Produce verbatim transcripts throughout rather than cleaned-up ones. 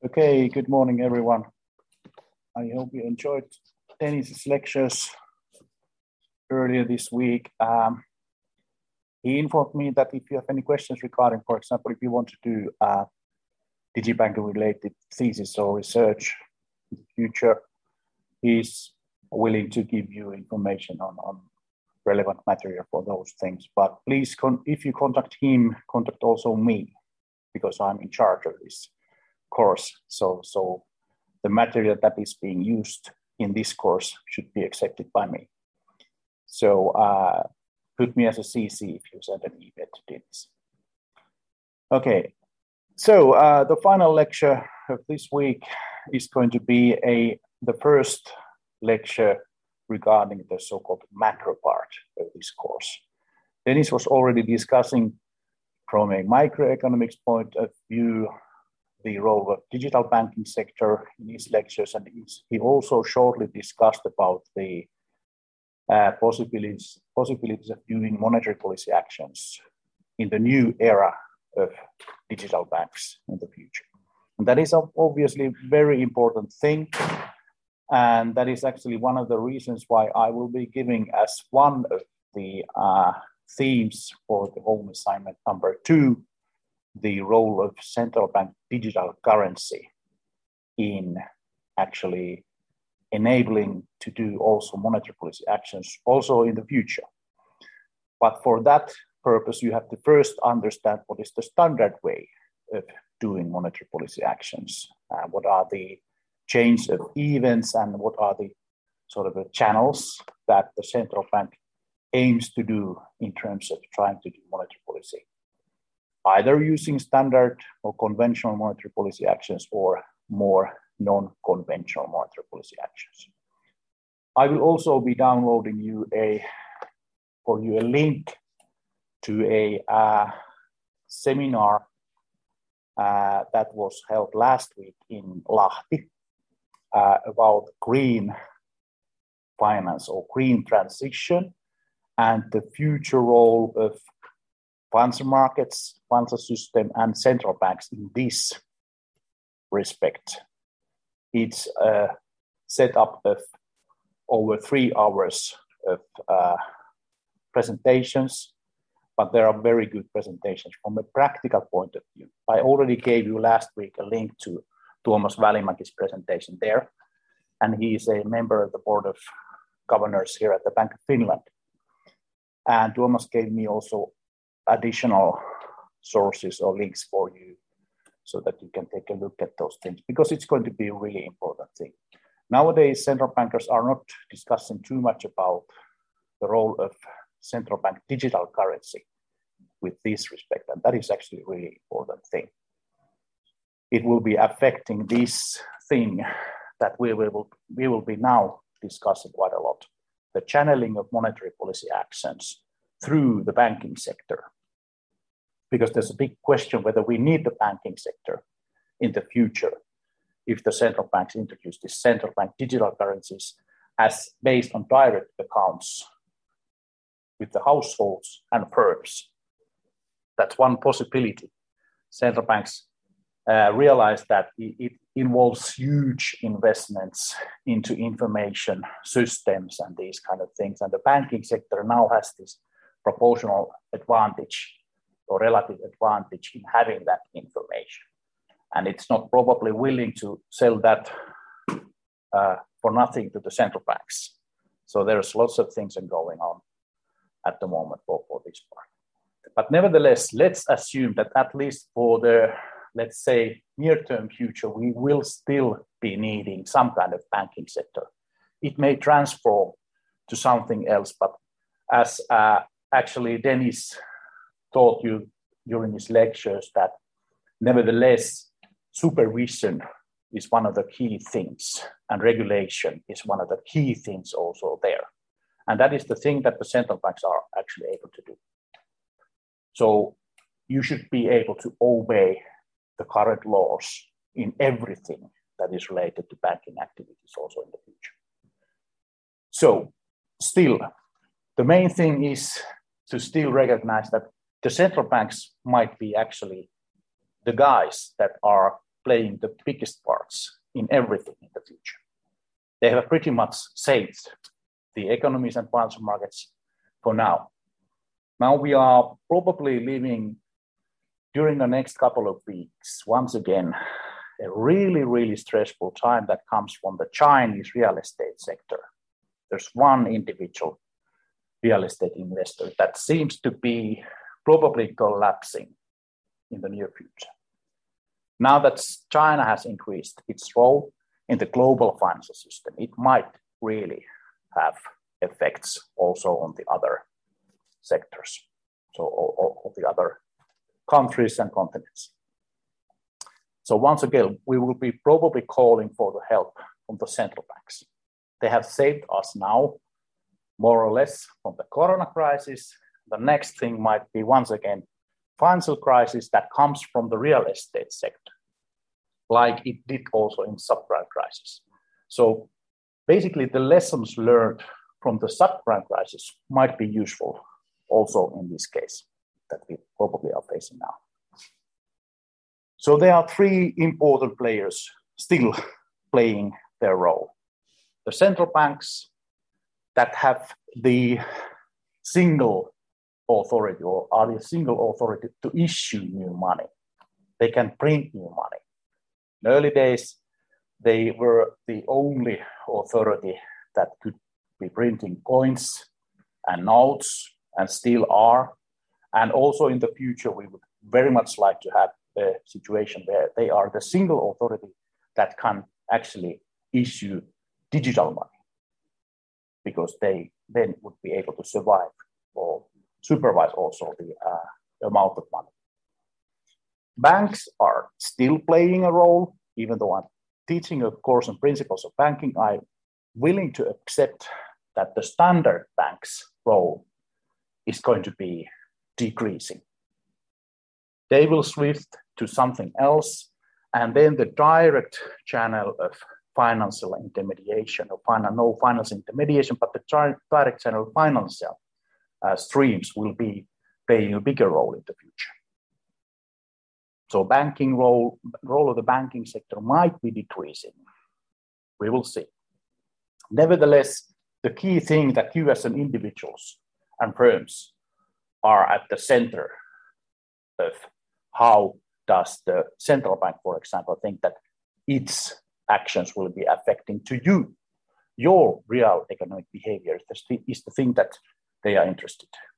Okay, good morning, everyone. I hope you enjoyed Dennis's lectures earlier this week. Um, he informed me that if you have any questions regarding, for example, if you want to do uh, digibanking-related thesis or research in the future, he's willing to give you information on, on relevant material for those things. But please, con if you contact him, contact also me, because I'm in charge of this course. So, so the material that is being used in this course should be accepted by me. So uh, put me as a C C if you send an email to Dennis. Okay, so uh, the final lecture of this week is going to be a the first lecture regarding the so-called macro part of this course. Dennis was already discussing from a microeconomics point of view the role of digital banking sector in his lectures, and he also shortly discussed about the uh, possibilities, possibilities of doing monetary policy actions in the new era of digital banks in the future. And that is obviously a very important thing, and that is actually one of the reasons why I will be giving as one of the uh, themes for the home assignment number two, the role of central bank digital currency in actually enabling to do also monetary policy actions also in the future. But for that purpose, you have to first understand what is the standard way of doing monetary policy actions. Uh, what are the chains of events and what are the sort of the channels that the central bank aims to do in terms of trying to do monetary policy, either using standard or conventional monetary policy actions or more non-conventional monetary policy actions. I will also be downloading you a, for you a link to a uh, seminar uh, that was held last week in Lahti uh, about green finance or green transition and the future role of financial markets, financial system, and central banks in this respect. It's a setup of over three hours of uh, presentations, but there are very good presentations from a practical point of view. I already gave you last week a link to Tuomas Välimäki's presentation there, and he is a member of the Board of Governors here at the Bank of Finland. And Tuomas gave me also additional sources or links for you so that you can take a look at those things, because it's going to be a really important thing. Nowadays, central bankers are not discussing too much about the role of central bank digital currency with this respect, and that is actually a really important thing. It will be affecting this thing that we will, we will be now discussing quite a lot, the channeling of monetary policy actions through the banking sector. Because there's a big question whether we need the banking sector in the future if the central banks introduce these central bank digital currencies as based on direct accounts with the households and firms. That's one possibility. Central banks uh, realize that it involves huge investments into information systems and these kind of things. And the banking sector now has this proportional advantage or relative advantage in having that information. And it's not probably willing to sell that uh, for nothing to the central banks. So there's lots of things going on at the moment for, for this part. But nevertheless, let's assume that at least for the, let's say, near-term future, we will still be needing some kind of banking sector. It may transform to something else, but as uh, actually Dennis taught you during his lectures, that nevertheless supervision is one of the key things, and regulation is one of the key things also there. And that is the thing that the central banks are actually able to do. So you should be able to obey the current laws in everything that is related to banking activities also in the future. So still, the main thing is to still recognize that the central banks might be actually the guys that are playing the biggest parts in everything in the future. They have pretty much saved the economies and financial markets for now. Now we are probably living during the next couple of weeks, once again, a really, really stressful time that comes from the Chinese real estate sector. There's one individual real estate investor that seems to be probably collapsing in the near future. Now that China has increased its role in the global financial system, it might really have effects also on the other sectors, so all, all the other countries and continents. So once again, we will be probably calling for the help from the central banks. They have saved us now, more or less, from the corona crisis. The next thing might be, once again, financial crisis that comes from the real estate sector, like it did also in subprime crisis. So basically, the lessons learned from the subprime crisis might be useful also in this case that we probably are facing now. So there are three important players still playing their role. The central banks that have the single authority or are the single authority to issue new money. They can print new money. In early days, they were the only authority that could be printing coins and notes and still are. And also in the future, we would very much like to have a situation where they are the single authority that can actually issue digital money, because they then would be able to survive or supervise also the uh, amount of money. Banks are still playing a role, even though I'm teaching a course on principles of banking. I'm willing to accept that the standard bank's role is going to be decreasing. They will shift to something else, and then the direct channel of financial intermediation, or final, no financial intermediation, but the direct channel of financial uh, streams will be playing a bigger role in the future. So banking role, role of the banking sector might be decreasing. We will see. Nevertheless, the key thing that you as an individuals and firms are at the center of how does the central bank, for example, think that its actions will be affecting to you. Your real economic behavior is the thing that they are interested in.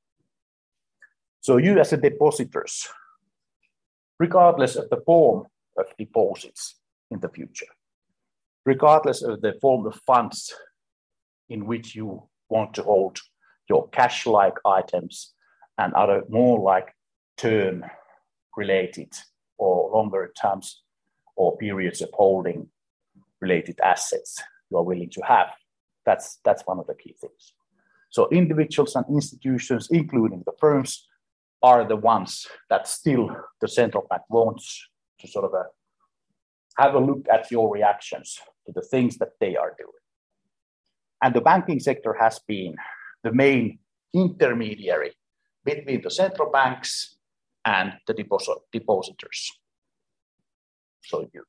So you as a depositors, regardless of the form of deposits in the future, regardless of the form of funds in which you want to hold your cash-like items and other more like term-related or longer terms or periods of holding related assets you are willing to have. That's, that's one of the key things. So individuals and institutions, including the firms, are the ones that still the central bank wants to sort of uh, have a look at your reactions to the things that they are doing. And the banking sector has been the main intermediary between the central banks and the deposit, depositors. So you.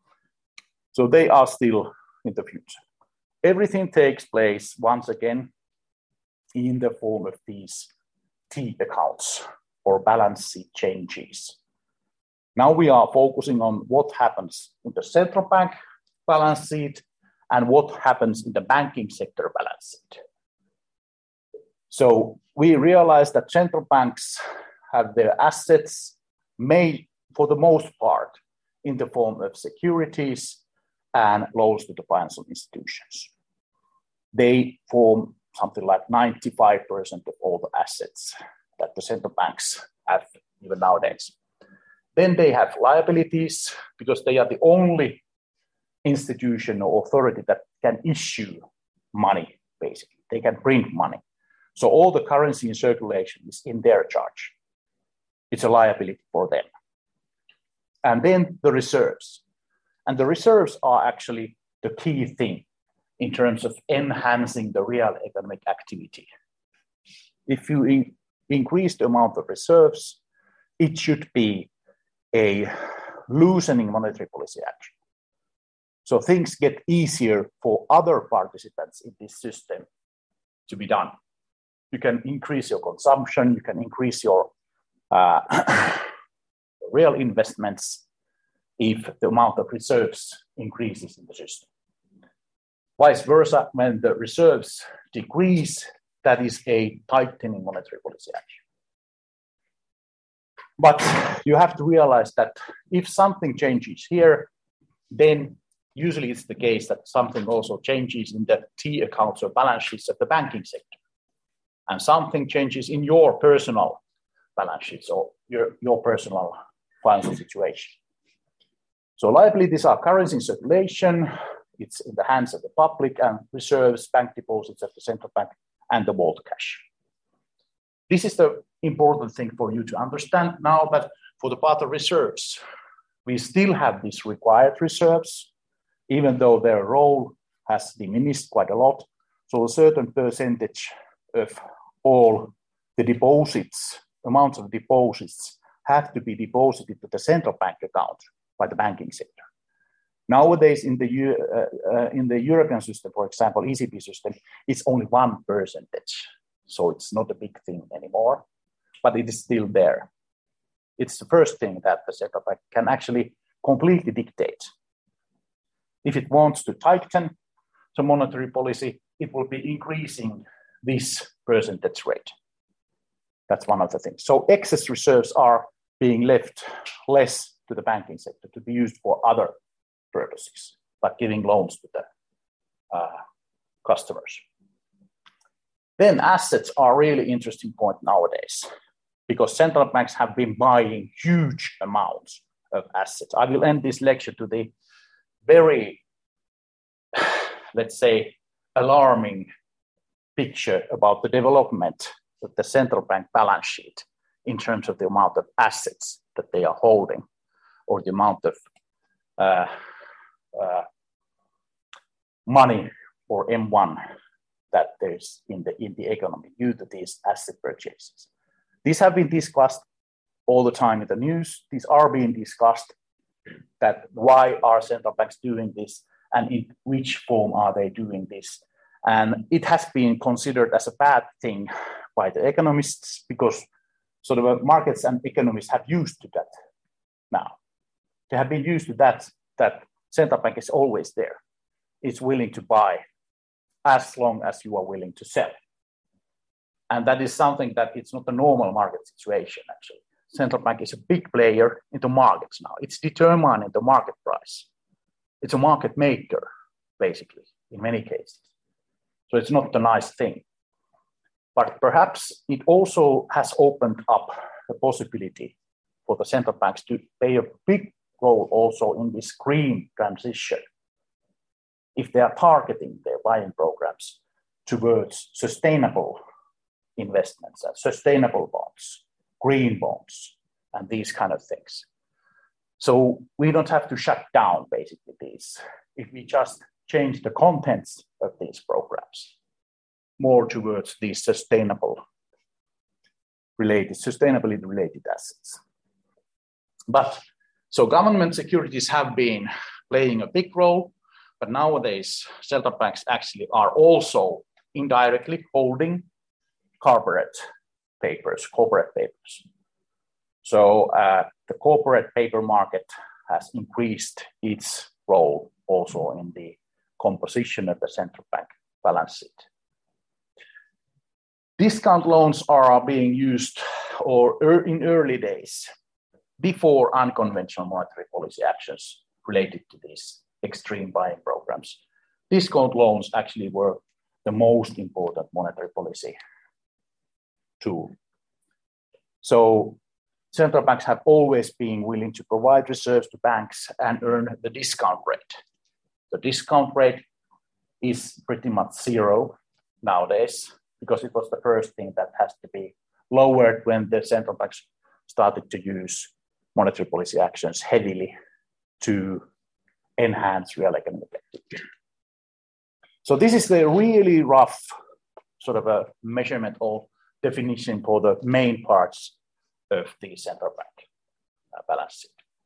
So they are still in the future. Everything takes place once again in the form of these T accounts or balance sheet changes. Now we are focusing on what happens in the central bank balance sheet and what happens in the banking sector balance sheet. So we realize that central banks have their assets made, for the most part, in the form of securities and loans to the financial institutions. They form something like ninety-five percent of all the assets that the central banks have even nowadays. Then they have liabilities, because they are the only institution or authority that can issue money, basically. They can print money. So all the currency in circulation is in their charge. It's a liability for them. And then the reserves. And the reserves are actually the key thing in terms of enhancing the real economic activity. If you in- increase the amount of reserves, it should be a loosening monetary policy action. So things get easier for other participants in this system to be done. You can increase your consumption, you can increase your uh, real investments if the amount of reserves increases in the system. Vice versa, when the reserves decrease, that is a tightening monetary policy action. But you have to realize that if something changes here, then usually it's the case that something also changes in the T accounts or balance sheets of the banking sector. And something changes in your personal balance sheets or your, your personal financial situation. So liabilities are currency in circulation. It's in the hands of the public, and reserves, bank deposits at the central bank, and the vault cash. This is the important thing for you to understand now, that for the part of reserves, we still have these required reserves, even though their role has diminished quite a lot. So a certain percentage of all the deposits, amounts of deposits, have to be deposited to the central bank account by the banking sector. Nowadays, in the, uh, uh, in the European system, for example, E C B system, it's only one percentage. So it's not a big thing anymore, but it is still there. It's the first thing that the central bank can actually completely dictate. If it wants to tighten the monetary policy, it will be increasing this percentage rate. That's one of the things. So excess reserves are being left less to the banking sector to be used for other purposes, like giving loans to the uh, customers. Then assets are a really interesting point nowadays, because central banks have been buying huge amounts of assets. I will end this lecture to the very, let's say, alarming picture about the development of the central bank balance sheet in terms of the amount of assets that they are holding, or the amount of uh, uh, money, or M one, that there's in the, in the economy due to these asset purchases. These have been discussed all the time in the news. These are being discussed, that why are central banks doing this, and in which form are they doing this. And it has been considered as a bad thing by the economists, because sort of markets and economists have used to that now. They have been used to that, that central bank is always there. It's willing to buy as long as you are willing to sell. And that is something that it's not a normal market situation, actually. Central bank is a big player in the markets now. It's determining the market price. It's a market maker, basically, in many cases. So it's not a nice thing. But perhaps it also has opened up the possibility for the central banks to play a big role also in this green transition, if they are targeting their buying programs towards sustainable investments and sustainable bonds, green bonds, and these kind of things. So we don't have to shut down basically these, if we just change the contents of these programs more towards these sustainable related, sustainably related assets. But so government securities have been playing a big role, but nowadays central banks actually are also indirectly holding corporate papers, corporate papers. So uh, the corporate paper market has increased its role also in the composition of the central bank balance sheet. Discount loans are being used or er, in early days before unconventional monetary policy actions related to these extreme buying programs. Discount loans actually were the most important monetary policy tool. So central banks have always been willing to provide reserves to banks and earn the discount rate. The discount rate is pretty much zero nowadays, because it was the first thing that has to be lowered when the central banks started to use monetary policy actions heavily to enhance real economic activity. So this is the really rough sort of a measurement or definition for the main parts of the central bank uh, balance sheet.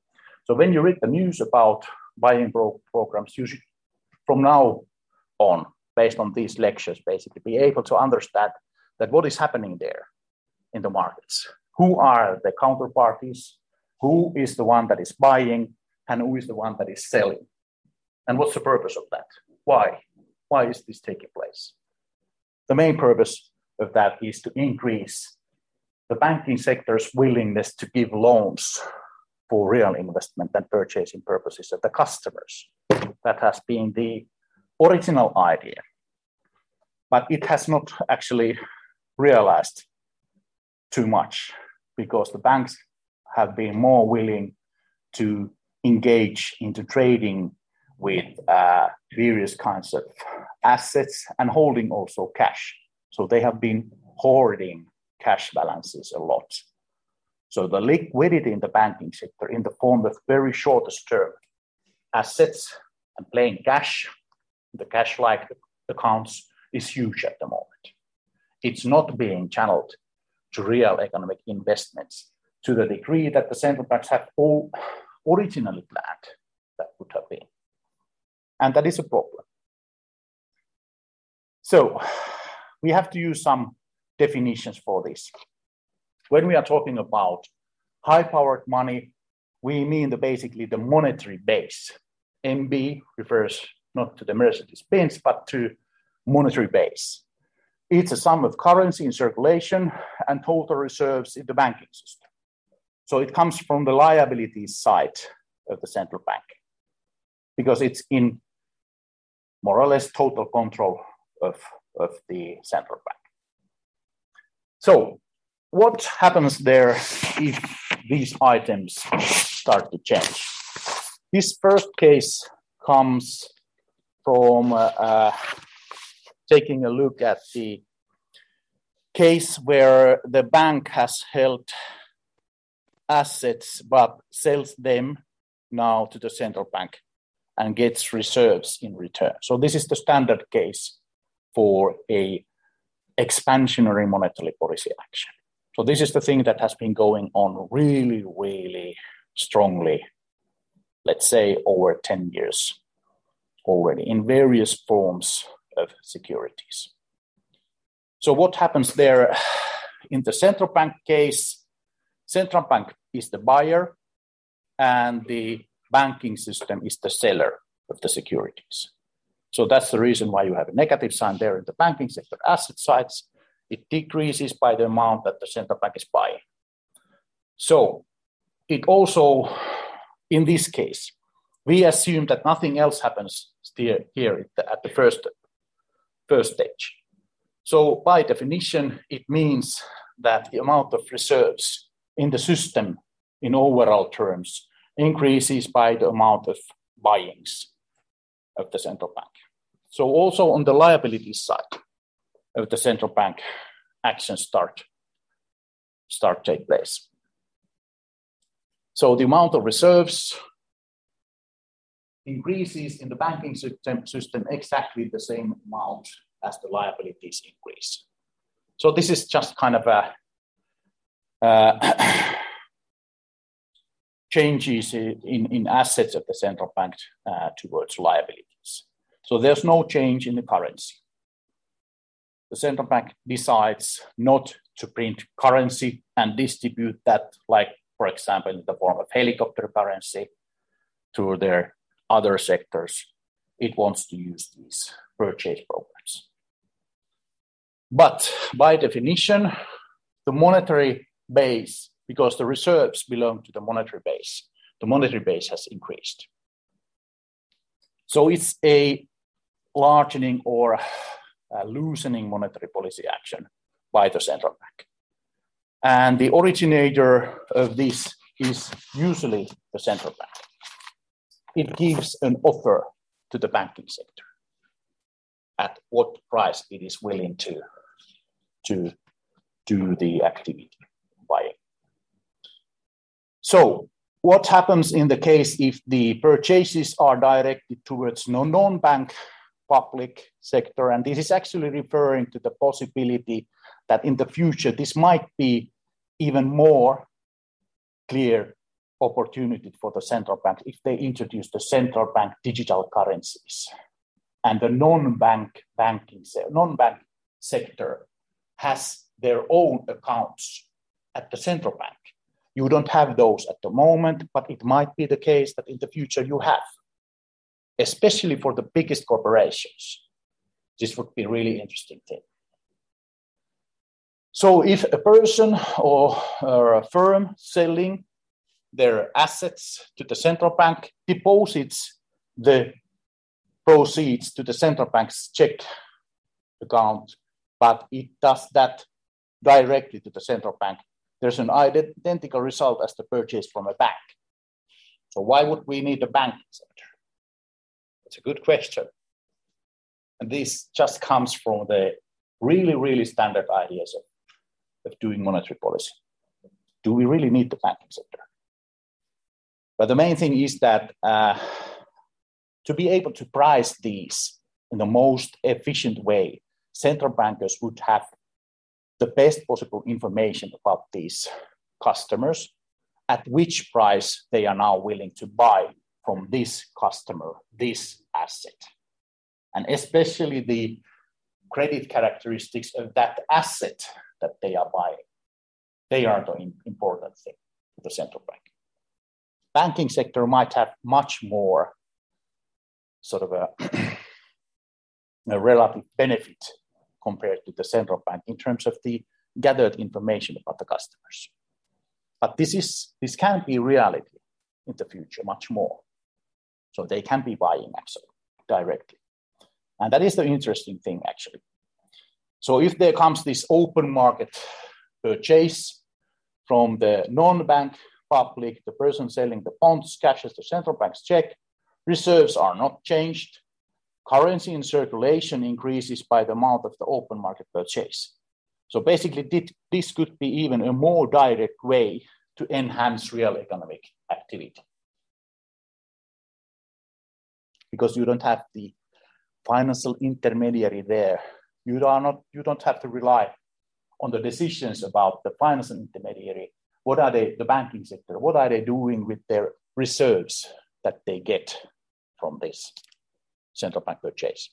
So when you read the news about buying pro- programs, you should, from now on, based on these lectures, basically be able to understand that what is happening there in the markets. Who are the counterparties? Who is the one that is buying? And who is the one that is selling? And what's the purpose of that? Why? Why is this taking place? The main purpose of that is to increase the banking sector's willingness to give loans for real investment and purchasing purposes of the customers. That has been the original idea. But it has not actually realized too much because the banks have been more willing to engage into trading with uh, various kinds of assets and holding also cash. So they have been hoarding cash balances a lot. So the liquidity in the banking sector in the form of very shortest term assets and plain cash, the cash-like accounts, is huge at the moment. It's not being channeled to real economic investments to the degree that the central banks have all originally planned that would have been. And that is a problem. So we have to use some definitions for this. When we are talking about high-powered money, we mean the, basically the monetary base. M B refers not to the Mercedes-Benz, but to monetary base. It's a sum of currency in circulation and total reserves in the banking system. So it comes from the liabilities side of the central bank because it's in more or less total control of, of the central bank. So what happens there if these items start to change? This first case comes from uh, uh, taking a look at the case where the bank has held assets but sells them now to the central bank and gets reserves in return. So this is the standard case for a expansionary monetary policy action. So this is the thing that has been going on really, really strongly, let's say over ten years already in various forms of securities. So what happens there in the central bank case? Central bank is the buyer and the banking system is the seller of the securities. So that's the reason why you have a negative sign there in the banking sector asset sides. It decreases by the amount that the central bank is buying. So it also, in this case, we assume that nothing else happens still here at the first, first stage. So by definition, it means that the amount of reserves in the system in overall terms increases by the amount of buyings of the central bank. So also on the liabilities side of the central bank, actions start, start take place. So the amount of reserves increases in the banking system, system exactly the same amount as the liabilities increase. So this is just kind of a uh, changes in, in assets of the central bank uh, towards liabilities. So there's no change in the currency. The central bank decides not to print currency and distribute that, like, for example, in the form of helicopter currency to their other sectors. It wants to use these purchase programs. But by definition, the monetary base, because the reserves belong to the monetary base, the monetary base has increased. So it's a largening or a loosening monetary policy action by the central bank. And the originator of this is usually the central bank. It gives an offer to the banking sector at what price it is willing to, to do the activity buying. So what happens in the case if the purchases are directed towards non-bank public sector? And this is actually referring to the possibility that in the future, this might be even more clear opportunity for the central banks if they introduce the central bank digital currencies and the non-bank banking non-bank sector has their own accounts at the central bank. You don't have those at the moment, but it might be the case that in the future you have, especially for the biggest corporations. This would be a really interesting thing. So if a person or, or a firm selling their assets to the central bank deposits the proceeds to the central bank's check account, but it does that directly to the central bank, there's an identical result as the purchase from a bank. So why would we need a banking sector? That's a good question. And this just comes from the really, really standard ideas of, of doing monetary policy. Do we really need the banking sector? But the main thing is that uh, to be able to price these in the most efficient way, central bankers would have the best possible information about these customers, at which price they are now willing to buy from this customer, this asset. And especially the credit characteristics of that asset that they are buying. They are the important thing to the central bank. Banking sector might have much more sort of a, a relative benefit compared to the central bank in terms of the gathered information about the customers. But this is this can be reality in the future much more. So they can be buying actually directly. And that is the interesting thing actually. So if there comes this open market purchase from the non-bank public, the person selling the bonds cashes the central bank's check, reserves are not changed, currency in circulation increases by the amount of the open market purchase. So basically this could be even a more direct way to enhance real economic activity. Because you don't have the financial intermediary there. You are not, you don't have to rely on the decisions about the financial intermediary. What are they, the banking sector, what are they doing with their reserves that they get from this central bank purchase?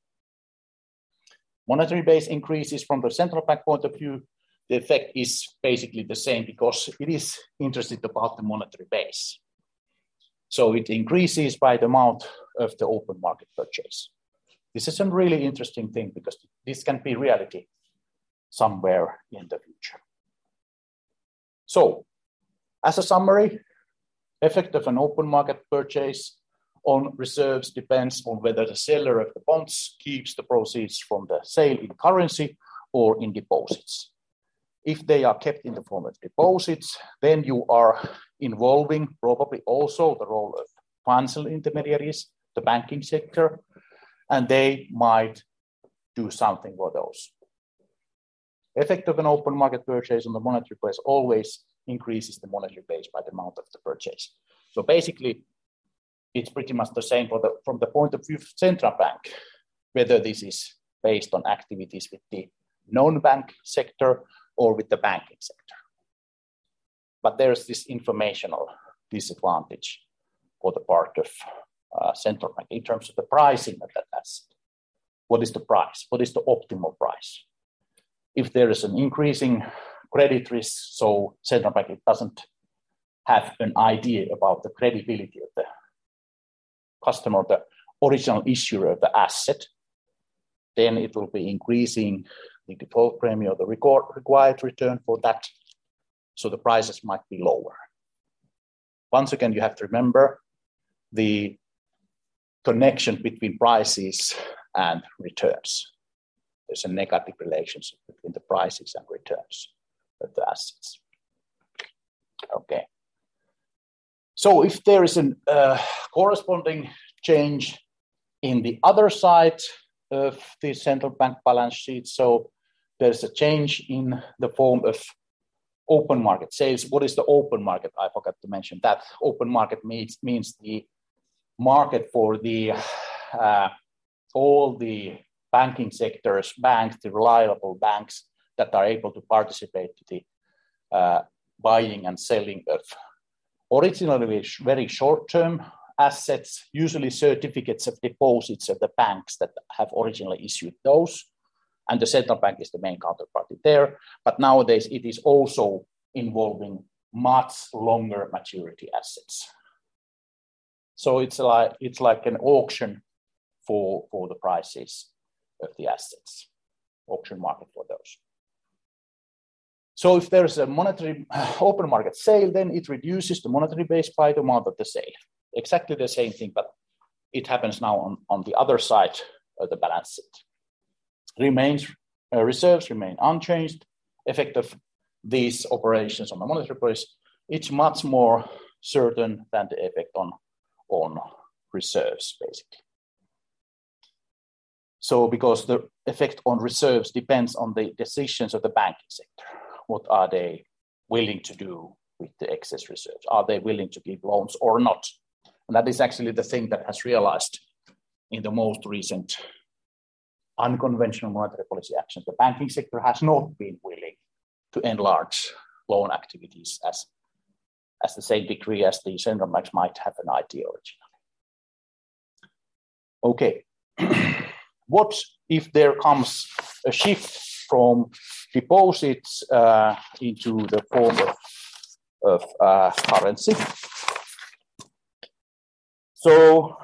Monetary base increases from the central bank point of view. The effect is basically the same because it is interested about the monetary base. So it increases by the amount of the open market purchase. This is a really interesting thing because this can be reality somewhere in the future. So, as a summary, effect of an open market purchase on reserves depends on whether the seller of the bonds keeps the proceeds from the sale in currency or in deposits. If they are kept in the form of deposits, then you are involving probably also the role of financial intermediaries, the banking sector, and they might do something for those. Effect of an open market purchase on the monetary base always increases the monetary base by the amount of the purchase. So basically, it's pretty much the same for the, from the point of view of central bank, whether this is based on activities with the non-bank sector or with the banking sector. But there's this informational disadvantage for the part of uh, central bank in terms of the pricing of that asset. What is the price? What is the optimal price? If there is an increasing credit risk, so central bank it doesn't have an idea about the credibility of the customer, the original issuer of the asset, then it will be increasing the default premium or the record, required return for that. So the prices might be lower. Once again, you have to remember the connection between prices and returns. There's a negative relationship between the prices and returns of the assets. Okay. So if there is a uh, corresponding change in the other side of the central bank balance sheet, so there's a change in the form of open market sales. What is the open market? I forgot to mention that. Open market means, means the market for the uh, all the banking sectors, banks, the reliable banks that are able to participate to the uh, buying and selling of originally very short-term assets, usually certificates of deposits of the banks that have originally issued those, and the central bank is the main counterparty there. But nowadays it is also involving much longer maturity assets. So it's like it's like an auction for, for the prices of the assets, auction market for those. So if there's a monetary open market sale, then it reduces the monetary base by the amount of the sale. Exactly the same thing, but it happens now on, on the other side of the balance sheet. Remains, uh, reserves remain unchanged. Effect of these operations on the monetary base, it's much more certain than the effect on, on reserves, basically. So because the effect on reserves depends on the decisions of the banking sector. What are they willing to do with the excess reserves? Are they willing to give loans or not? And that is actually the thing that has realized in the most recent unconventional monetary policy actions. The banking sector has not been willing to enlarge loan activities as, as the same degree as the central banks might have an idea originally. Okay. What if there comes a shift from deposits uh, into the form of, of uh, currency? So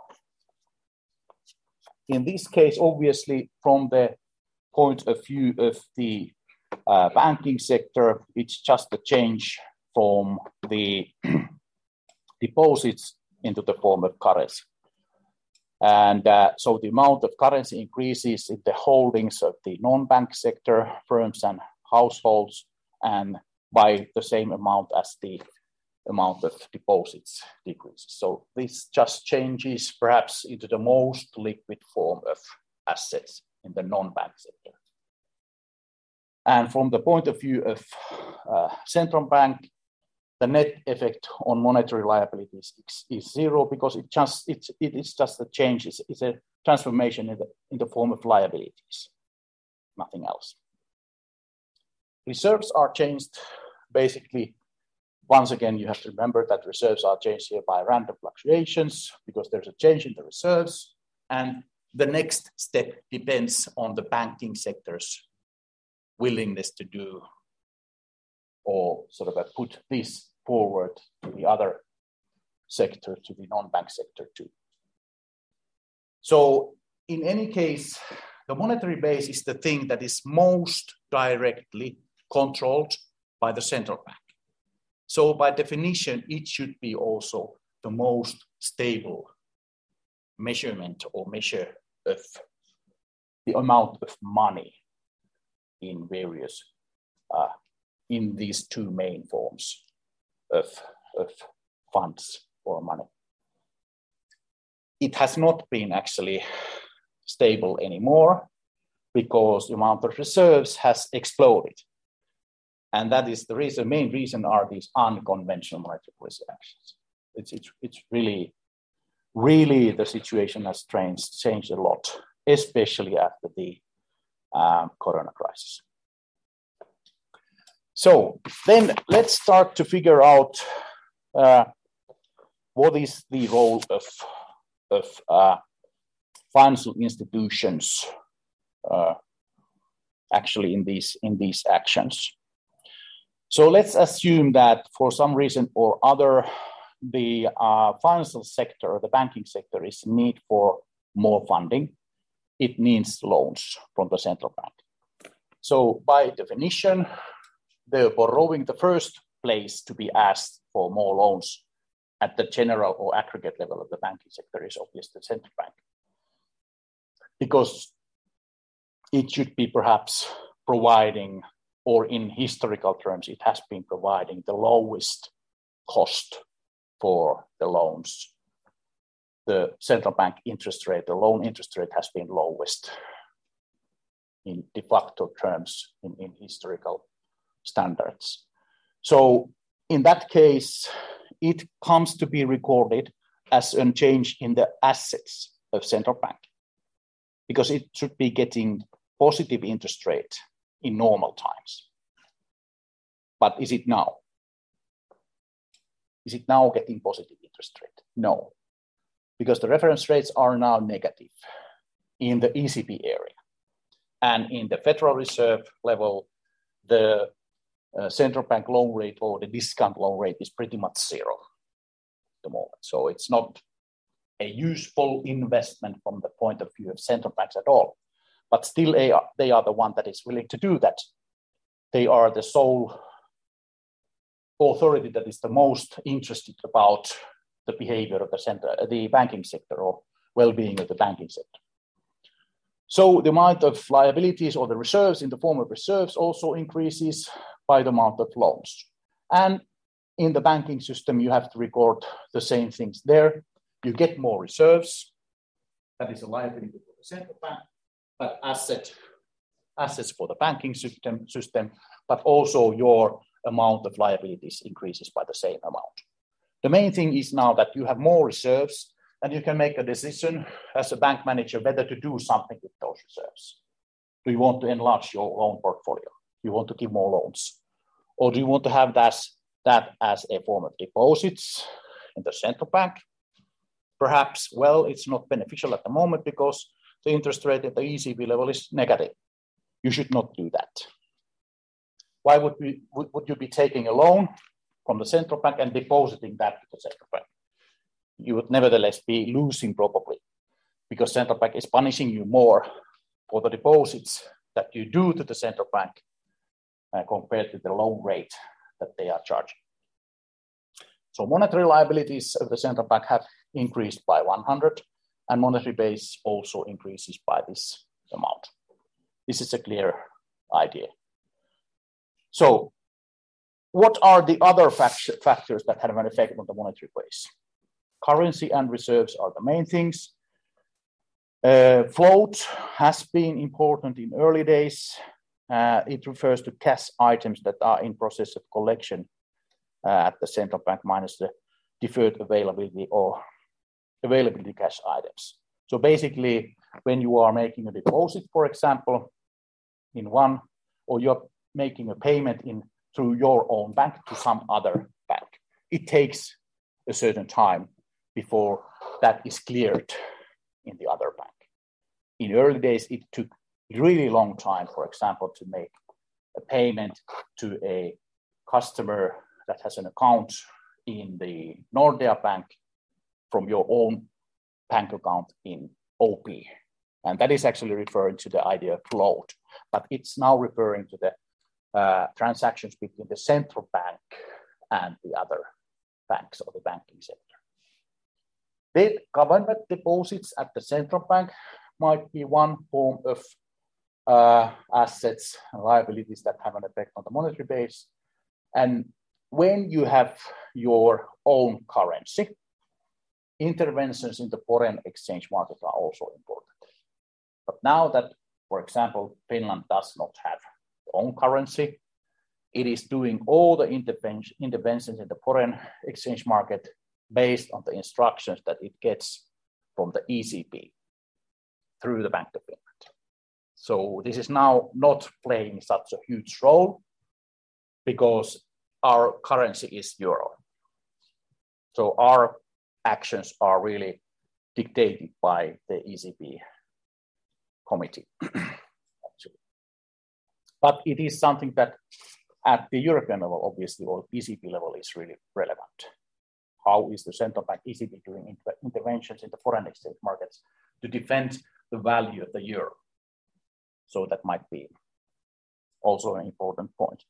in this case, obviously, from the point of view of the uh, banking sector, it's just a change from the deposits into the form of currency. And uh, so the amount of currency increases in the holdings of the non-bank sector, firms and households, and by the same amount as the amount of deposits decreases. So this just changes perhaps into the most liquid form of assets in the non-bank sector. And from the point of view of uh, central bank, the net effect on monetary liabilities is, is zero because it just it's it is just a change. It's, it's a transformation in the in the form of liabilities, nothing else. Reserves are changed basically. Once again, you have to remember that reserves are changed here by random fluctuations because there's a change in the reserves, and the next step depends on the banking sector's willingness to do or sort of put this forward to the other sector, to the non-bank sector too. So in any case, the monetary base is the thing that is most directly controlled by the central bank. So by definition, it should be also the most stable measurement or measure of the amount of money in various, uh, in these two main forms of, of funds or money. It has not been actually stable anymore because the amount of reserves has exploded. And that is the reason, main reason are these unconventional monetary policy actions. It's, it's, it's really, really the situation has changed, changed a lot, especially after the um, corona crisis. So then let's start to figure out uh, what is the role of, of uh, financial institutions uh, actually in these, in these actions. So let's assume that for some reason or other, the uh, financial sector, the banking sector is in need for more funding. It needs loans from the central bank. So by definition, the borrowing, the first place to be asked for more loans at the general or aggregate level of the banking sector is obviously the central bank. Because it should be perhaps providing, or in historical terms, it has been providing the lowest cost for the loans. The central bank interest rate, the loan interest rate has been lowest in de facto terms in, in historical standards. So in that case, it comes to be recorded as a change in the assets of central bank because it should be getting positive interest rate in normal times. But is it now? Is it now getting positive interest rate? No, because the reference rates are now negative in the E C B area. And in the Federal Reserve level, the uh, central bank loan rate or the discount loan rate is pretty much zero at the moment. So it's not a useful investment from the point of view of central banks at all. But still, they are, they are the one that is willing to do that. They are the sole authority that is the most interested about the behavior of the center, the banking sector or well-being of the banking sector. So the amount of liabilities or the reserves in the form of reserves also increases by the amount of loans. And in the banking system, you have to record the same things there. You get more reserves. That is a liability for the central bank, but asset, assets for the banking system, system, but also your amount of liabilities increases by the same amount. The main thing is now that you have more reserves and you can make a decision as a bank manager whether to do something with those reserves. Do you want to enlarge your loan portfolio? Do you want to give more loans? Or do you want to have that, that as a form of deposits in the central bank? Perhaps, well, it's not beneficial at the moment because the interest rate at the E C B level is negative. You should not do that. Why would, we, would, would you be taking a loan from the central bank and depositing that to the central bank? You would nevertheless be losing probably because central bank is punishing you more for the deposits that you do to the central bank uh, compared to the loan rate that they are charging. So monetary liabilities of the central bank have increased by one hundred and monetary base also increases by this amount. This is a clear idea. So what are the other fact- factors that have an effect on the monetary base? Currency and reserves are the main things. Uh, float has been important in early days. Uh, it refers to cash items that are in process of collection uh, at the central bank minus the deferred availability or availability cash items. So basically, when you are making a deposit, for example, in one, or you're making a payment in through your own bank to some other bank, it takes a certain time before that is cleared in the other bank. In early days, it took really long time, for example, to make a payment to a customer that has an account in the Nordea Bank from your own bank account in O P. And that is actually referring to the idea of float, but it's now referring to the uh, transactions between the central bank and the other banks or the banking sector. The government deposits at the central bank might be one form of uh, assets and liabilities that have an effect on the monetary base. And when you have your own currency, interventions in the foreign exchange market are also important. But now that, for example, Finland does not have its own currency, it is doing all the interventions in the foreign exchange market based on the instructions that it gets from the E C B through the Bank of Finland. So this is now not playing such a huge role because our currency is euro. So our actions are really dictated by the E C B committee. But it is something that at the European level, obviously, or E C B level is really relevant. How is the central bank E C B doing inter interventions in the foreign exchange markets to defend the value of the euro? So that might be also an important point.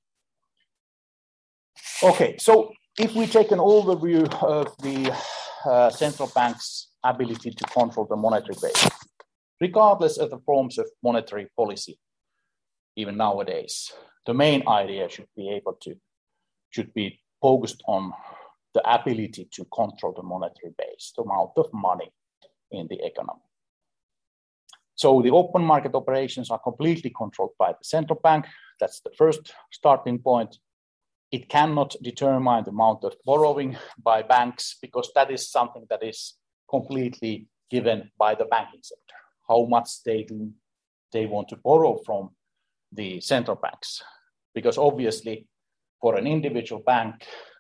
Okay, so if we take an overview of the uh, central bank's ability to control the monetary base, regardless of the forms of monetary policy, even nowadays, the main idea should be able to, should be focused on the ability to control the monetary base, the amount of money in the economy. So the open market operations are completely controlled by the central bank. That's the first starting point. It cannot determine the amount of borrowing by banks because that is something that is completely given by the banking sector. How much they do, they want to borrow from the central banks. Because obviously for an individual bank,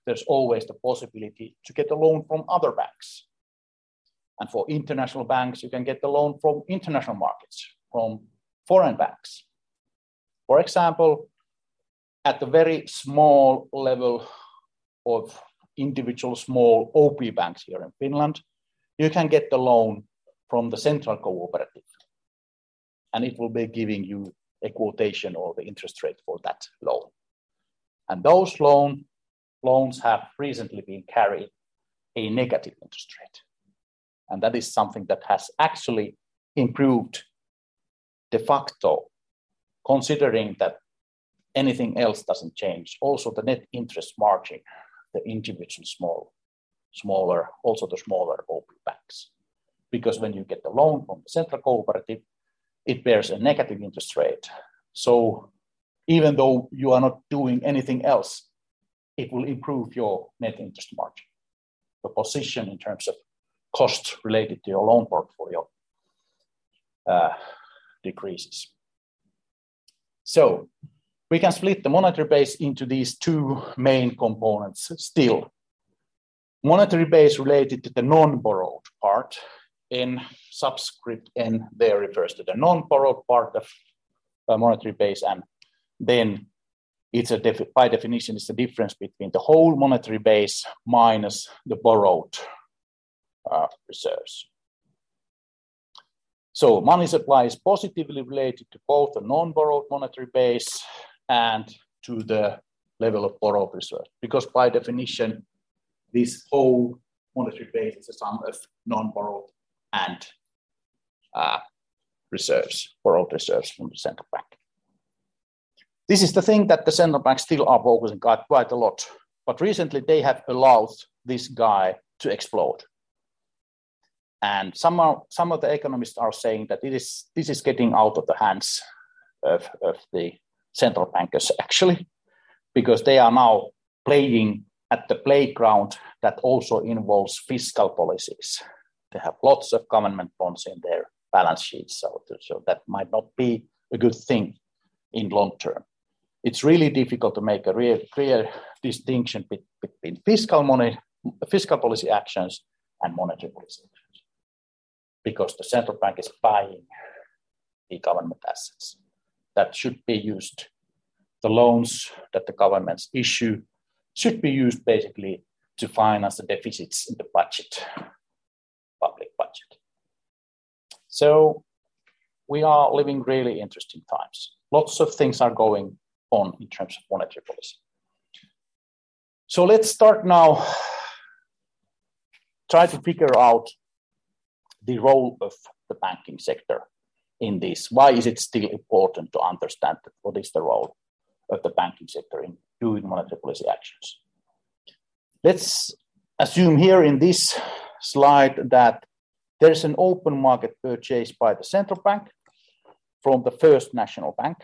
there's always the possibility to get a loan from other banks. And for international banks, you can get the loan from international markets, from foreign banks. For example, at the very small level of individual small O P banks here in Finland, you can get the loan from the central cooperative. And it will be giving you a quotation or the interest rate for that loan. And those loan, loans have recently been carried a negative interest rate. And that is something that has actually improved de facto, considering that anything else doesn't change. Also the net interest margin, the individual small, smaller, also the smaller O P banks. Because when you get the loan from the central cooperative, it bears a negative interest rate. So even though you are not doing anything else, it will improve your net interest margin. The position in terms of costs related to your loan portfolio uh, decreases. So we can split the monetary base into these two main components still. Monetary base related to the non-borrowed part. In subscript N, there refers to the non-borrowed part of uh, monetary base, and then it's a def by definition it's the difference between the whole monetary base minus the borrowed uh, reserves. So money supply is positively related to both the non-borrowed monetary base and to the level of borrowed reserves, because by definition this whole monetary base is a sum of non-borrowed and uh, reserves, borrowed reserves from the central bank. This is the thing that the central banks still are focusing quite, quite a lot, but recently they have allowed this guy to explode. And some, are, some of the economists are saying that it is, this is getting out of the hands of, of the central bankers actually, because they are now playing at the playground that also involves fiscal policies. They have lots of government bonds in their balance sheets, so, so that might not be a good thing in long term. It's really difficult to make a real clear distinction between fiscal money, fiscal policy actions and monetary policy actions, because the central bank is buying the government assets that should be used. The loans that the governments issue should be used basically to finance the deficits in the budget. Public budget. So we are living really interesting times. Lots of things are going on in terms of monetary policy. So let's start now, try to figure out the role of the banking sector in this. Why is it still important to understand what is the role of the banking sector in doing monetary policy actions? Let's assume here in this slide that there's an open market purchase by the central bank from the First National Bank.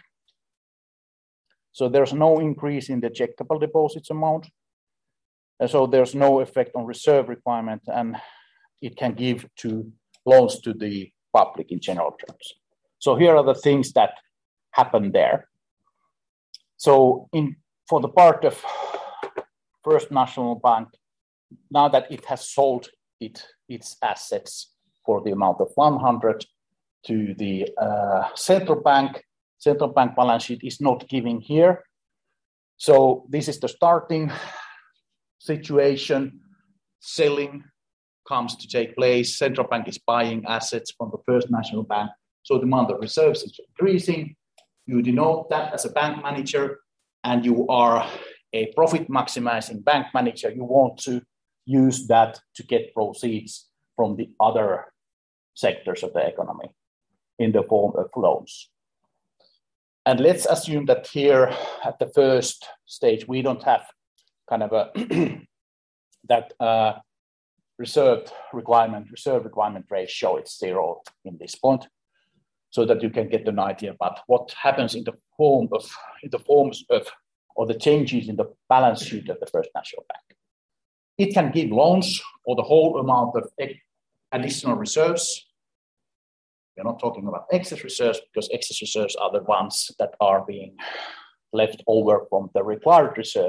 So there's no increase in the checkable deposits amount. And so there's no effect on reserve requirement, and it can give to loans to the public in general terms. So here are the things that happen there. So in for the part of First National Bank, now that it has sold it, its assets for the amount of one hundred to the uh, central bank, central bank balance sheet is not giving here. So this is the starting situation. Selling comes to take place. Central bank is buying assets from the First National Bank. So the amount of reserves is increasing. You denote that as a bank manager, and you are a profit maximizing bank manager. You want to use that to get proceeds from the other sectors of the economy in the form of loans. And let's assume that here at the first stage, we don't have kind of a that uh, reserve requirement, reserve requirement ratio, it's zero in this point, so that you can get an idea about what happens in the form of, in the forms of, or the changes in the balance sheet of the First National Bank. It can give loans or the whole amount of additional reserves. We're not talking about excess reserves, because excess reserves are the ones that are being left over from the required reserves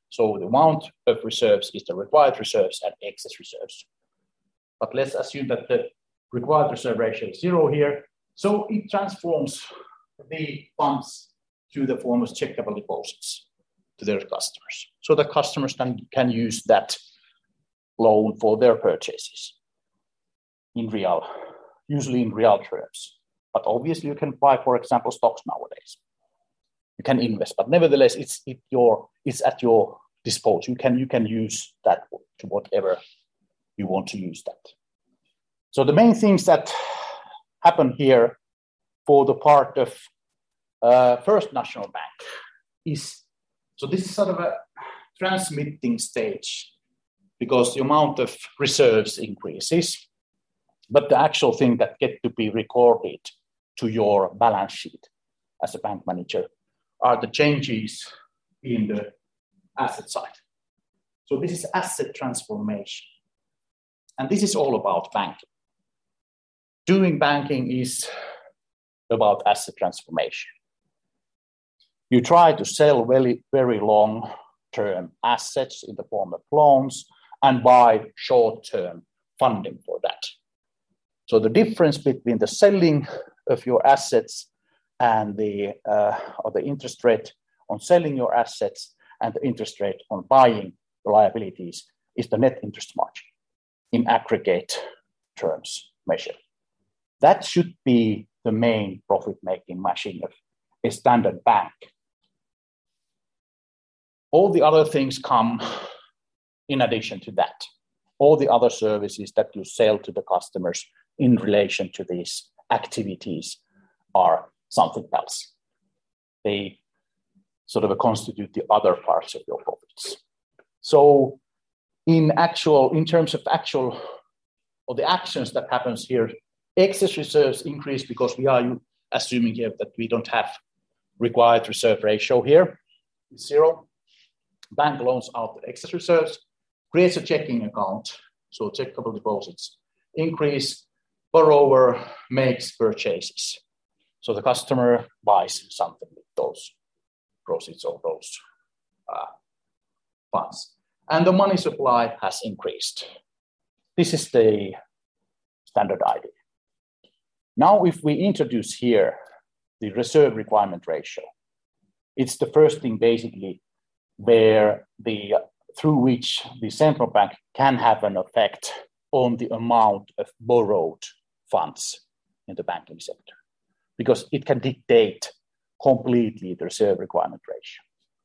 So the amount of reserves is the required reserves and excess reserves. But let's assume that the required reserve ratio is zero here. So it transforms the funds to the form of checkable deposits to their customers. So the customers can, can use that loan for their purchases in real, usually in real terms. But obviously you can buy, for example, stocks nowadays. You can invest, but nevertheless, it's it your it's at your disposal. You can you can use that to whatever you want to use that. So the main things that happen here for the part of uh, First National Bank is, so this is sort of a transmitting stage because the amount of reserves increases, but the actual thing that get to be recorded to your balance sheet as a bank manager are the changes in the asset side. So this is asset transformation. And this is all about banking. Doing banking is about asset transformation. You try to sell very, very long-term assets in the form of loans and buy short-term funding for that. So the difference between the selling of your assets and the, uh, or the interest rate on selling your assets and the interest rate on buying the liabilities is the net interest margin in aggregate terms measured. That should be the main profit-making machine of a standard bank. All the other things come in addition to that. All the other services that you sell to the customers in relation to these activities are something else. They sort of constitute the other parts of your profits. So in actual, in terms of actual, or the actions that happens here, excess reserves increase because we are assuming here that we don't have required reserve ratio here, it's zero. Bank loans out the excess reserves, creates a checking account, so checkable deposits increase, borrower makes purchases. So the customer buys something with those proceeds or those uh, funds. And the money supply has increased. This is the standard idea. Now, if we introduce here the reserve requirement ratio, it's the first thing basically where the through which the central bank can have an effect on the amount of borrowed funds in the banking sector, because it can dictate completely the reserve requirement ratio.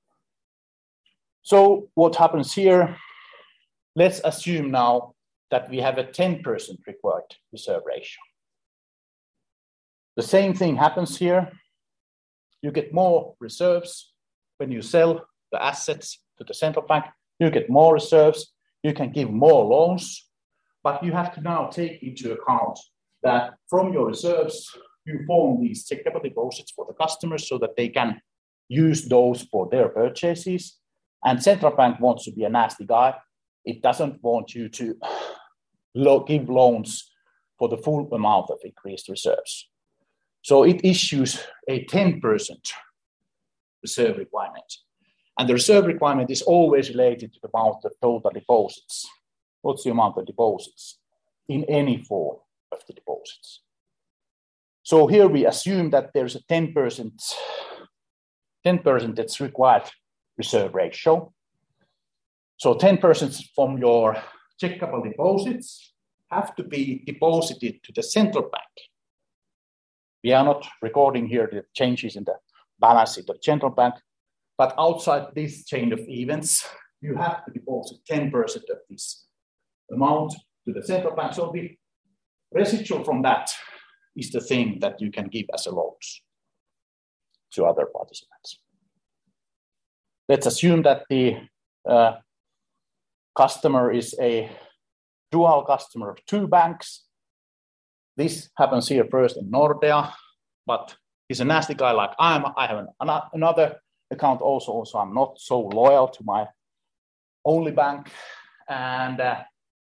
So what happens here? Let's assume now that we have a ten percent required reserve ratio. The same thing happens here. You get more reserves when you sell the assets to the central bank. You get more reserves. You can give more loans, but you have to now take into account that from your reserves, you form these checkable deposits for the customers so that they can use those for their purchases. And central bank wants to be a nasty guy. It doesn't want you to give loans for the full amount of increased reserves. So it issues a ten percent reserve requirement. And the reserve requirement is always related to the amount of total deposits. What's the amount of deposits in any form of the deposits? So here we assume that there's a ten percent, ten percent that's required reserve ratio. So ten percent from your checkable deposits have to be deposited to the central bank. We are not recording here the changes in the balance sheet of the central bank, but outside this chain of events, you have to deposit ten percent of this amount to the central bank. So the residual from that is the thing that you can give as a loans to other participants. Let's assume that the uh, customer is a dual customer of two banks. This happens here first in Nordea, but he's a nasty guy like I am. I have an, another account also, also I'm not so loyal to my only bank. And uh,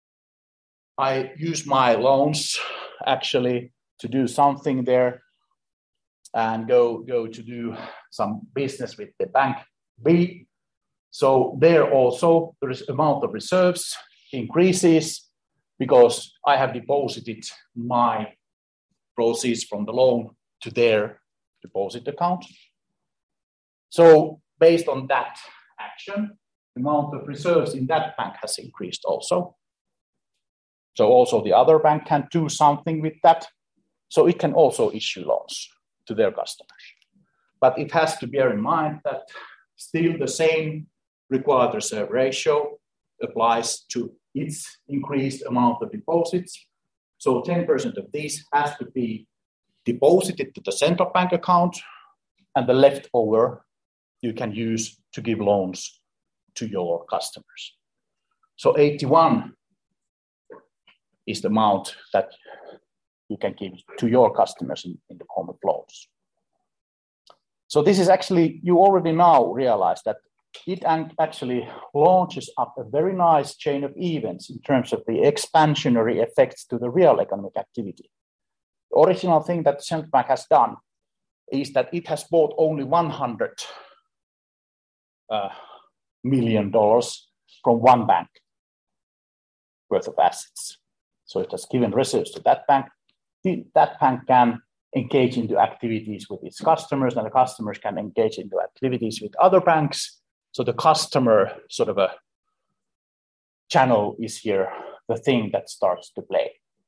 I use my loans actually to do something there and go, go to do some business with the bank B. So there also, the amount of reserves increases because I have deposited my proceeds from the loan to their deposit account. So based on that action, the amount of reserves in that bank has increased also. So also the other bank can do something with that. So it can also issue loans to their customers. But it has to bear in mind that still the same required reserve ratio applies to its increased amount of deposits. So ten percent of these has to be deposited to the central bank account, and the leftover you can use to give loans to your customers. So eighty-one is the amount that you can give to your customers in, in the form of loans. So this is actually, you already now realize that it actually launches up a very nice chain of events in terms of the expansionary effects to the real economic activity. The original thing that the central bank has done is that it has bought only one hundred uh, million dollars from one bank worth of assets. So it has given reserves to that bank. That bank can engage into activities with its customers, and the customers can engage into activities with other banks. So the customer sort of a channel is here the thing that starts to play.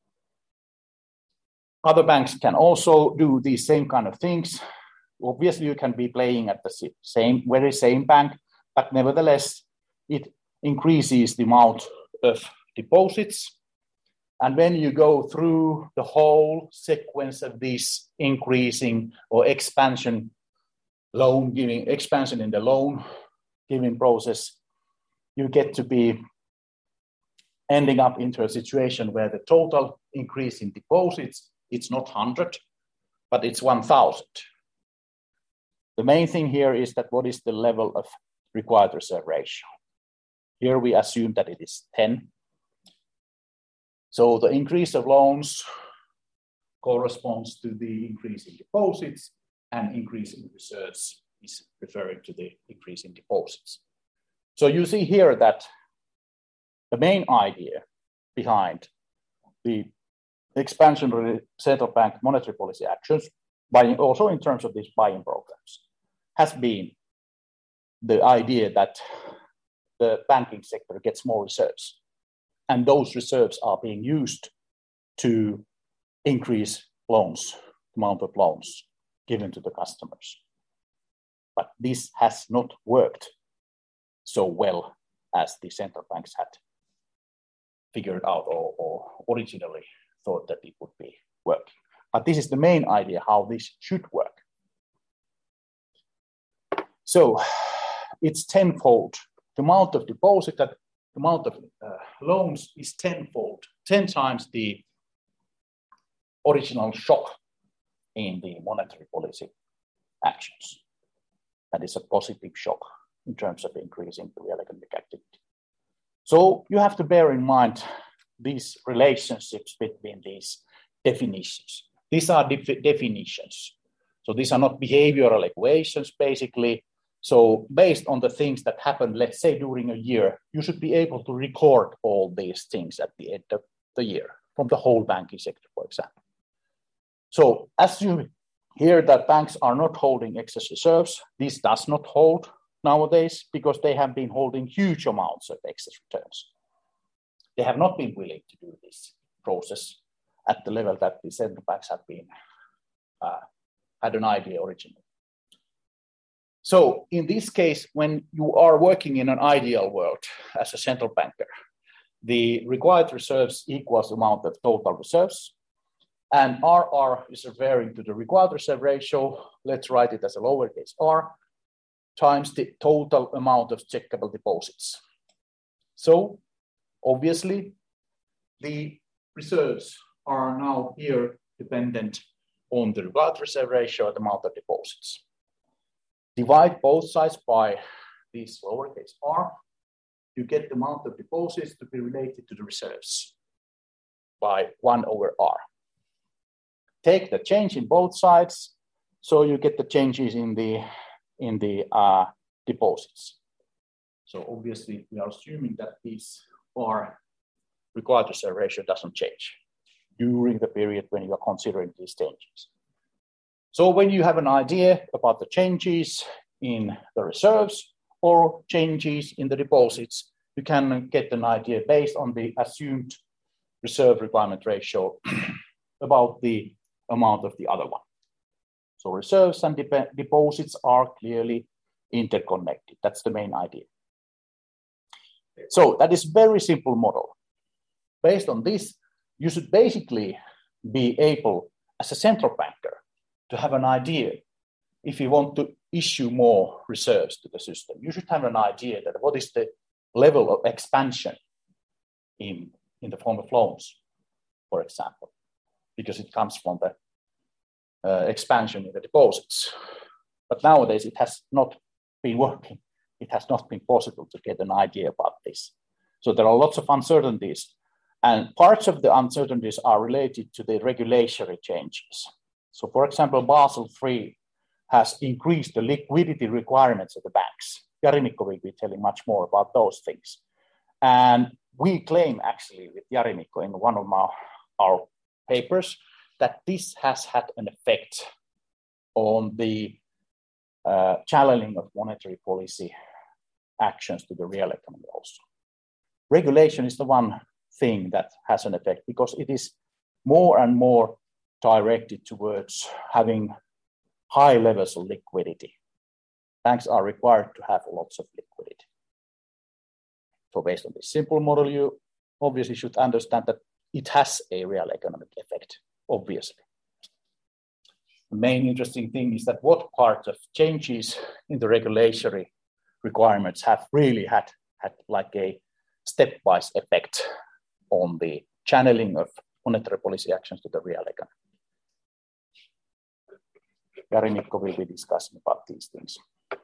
Other banks can also do these same kind of things. Obviously, you can be playing at the same, very same bank, but nevertheless, it increases the amount of deposits. And when you go through the whole sequence of this increasing or expansion loan giving, expansion in the loan giving process, you get to be ending up into a situation where the total increase in deposits, it's not one hundred, but it's one thousand. The main thing here is that what is the level of required reserve ratio? Here we assume that it is ten. So the increase of loans corresponds to the increase in deposits, and increase in reserves is referring to the increase in deposits. So you see here that the main idea behind the expansionary central bank monetary policy actions, buying, also in terms of these buying programs, has been the idea that the banking sector gets more reserves. And those reserves are being used to increase loans, amount of loans given to the customers. But this has not worked so well as the central banks had figured out or, or originally thought that it would be working. But this is the main idea how this should work. So it's tenfold. The amount of deposit that the amount of uh, loans is tenfold, ten times the original shock in the monetary policy actions. That is a positive shock in terms of increasing the real economic activity. So you have to bear in mind these relationships between these definitions. These are def- definitions. So these are not behavioral equations, basically. So based on the things that happened, let's say during a year, you should be able to record all these things at the end of the year from the whole banking sector, for example. So assume here that banks are not holding excess reserves. This does not hold nowadays because they have been holding huge amounts of excess returns. They have not been willing to do this process at the level that the central banks have been, uh, had an idea originally. So in this case, when you are working in an ideal world as a central banker, the required reserves equals the amount of total reserves. And R R is referring to the required reserve ratio. Let's write it as a lowercase r times the total amount of checkable deposits. So obviously, the reserves are now here dependent on the required reserve ratio and the amount of deposits. Divide both sides by this lowercase r, you get the amount of deposits to be related to the reserves by one over r. Take the change in both sides, so you get the changes in the, in the uh, deposits. So obviously we are assuming that these are required reserve ratio doesn't change during the period when you are considering these changes. So when you have an idea about the changes in the reserves or changes in the deposits, you can get an idea based on the assumed reserve requirement ratio about the amount of the other one. So reserves and de- deposits are clearly interconnected. That's the main idea. So that is very simple model. Based on this, you should basically be able, as a central banker, to have an idea if you want to issue more reserves to the system. You should have an idea that what is the level of expansion in, in the form of loans, for example, because it comes from the uh, expansion in the deposits. But nowadays it has not been working. It has not been possible to get an idea about this. So there are lots of uncertainties, and parts of the uncertainties are related to the regulatory changes. So for example, Basel three has increased the liquidity requirements of the banks. Jari Mikko will be telling much more about those things. And we claim actually with Jari Mikko in one of our, our papers that this has had an effect on the uh, channeling of monetary policy actions to the real economy also. Regulation is the one thing that has an effect because it is more and more directed towards having high levels of liquidity. Banks are required to have lots of liquidity. So based on this simple model, you obviously should understand that it has a real economic effect, obviously. The main interesting thing is that what part of changes in the regulatory requirements have really had, had like a stepwise effect on the channeling of monetary policy actions to the real economy. Jari Mikko will be discussing about these things.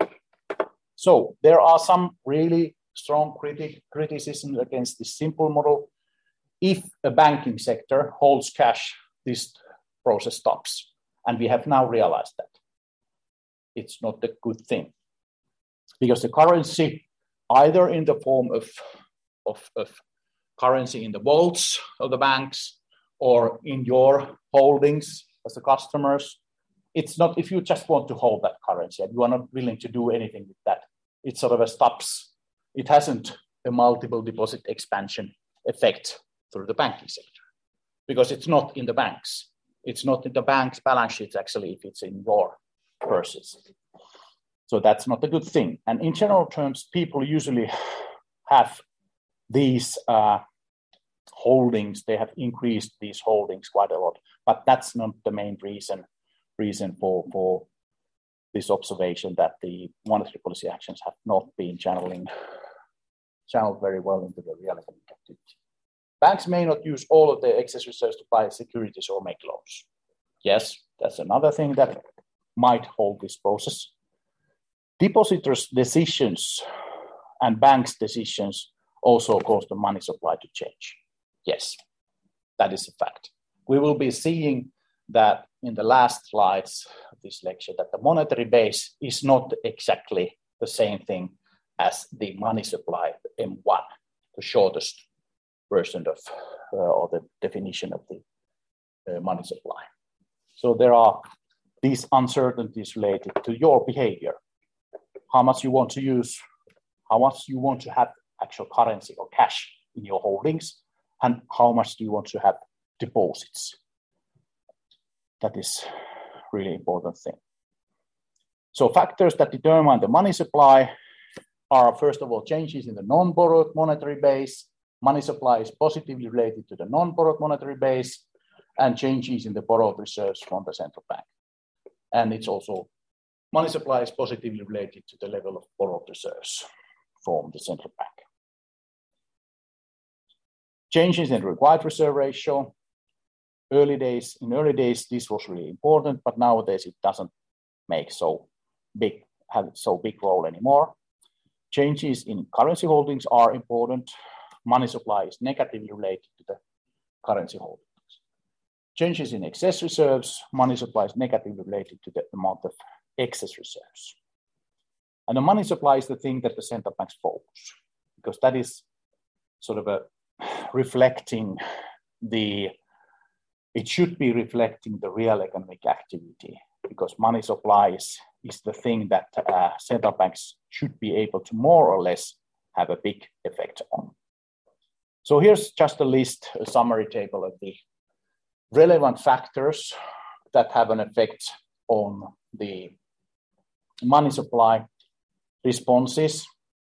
So there are some really strong criti- criticisms against this simple model. If a banking sector holds cash, this process stops. And we have now realized that it's not a good thing. Because the currency, either in the form of, of, of currency in the vaults of the banks or in your holdings as the customers, it's not, if you just want to hold that currency and you are not willing to do anything with that, it sort of a stops. It hasn't a multiple deposit expansion effect through the banking sector because it's not in the banks. It's not in the bank's balance sheets, actually, if it's in your purses. So that's not a good thing. And in general terms, people usually have these uh, holdings. They have increased these holdings quite a lot, but that's not the main reason reason for, for this observation that the monetary policy actions have not been channeling channeled very well into the real economic activity. Banks may not use all of their excess reserves to buy securities or make loans. Yes, that's another thing that might hold this process. Depositors' decisions and banks' decisions also cause the money supply to change. Yes, that is a fact. We will be seeing that in the last slides of this lecture, that the monetary base is not exactly the same thing as the money supply, M one, the shortest version of, uh, or the definition of the uh, money supply. So there are these uncertainties related to your behavior, how much you want to use, how much you want to have actual currency or cash in your holdings, and how much do you want to have deposits. That is really important thing. So factors that determine the money supply are, first of all, changes in the non-borrowed monetary base. Money supply is positively related to the non-borrowed monetary base, and changes in the borrowed reserves from the central bank. And it's also, money supply is positively related to the level of borrowed reserves from the central bank. Changes in required reserve ratio. Early days, in early days, this was really important, but nowadays it doesn't make so big, have so big role anymore. Changes in currency holdings are important. Money supply is negatively related to the currency holdings. Changes in excess reserves, money supply is negatively related to the amount of excess reserves. And the money supply is the thing that the central banks focus, because that is sort of a reflecting the, it should be reflecting the real economic activity, because money supply is, is the thing that uh, central banks should be able to more or less have a big effect on. So here's just a list, a summary table of the relevant factors that have an effect on the money supply responses.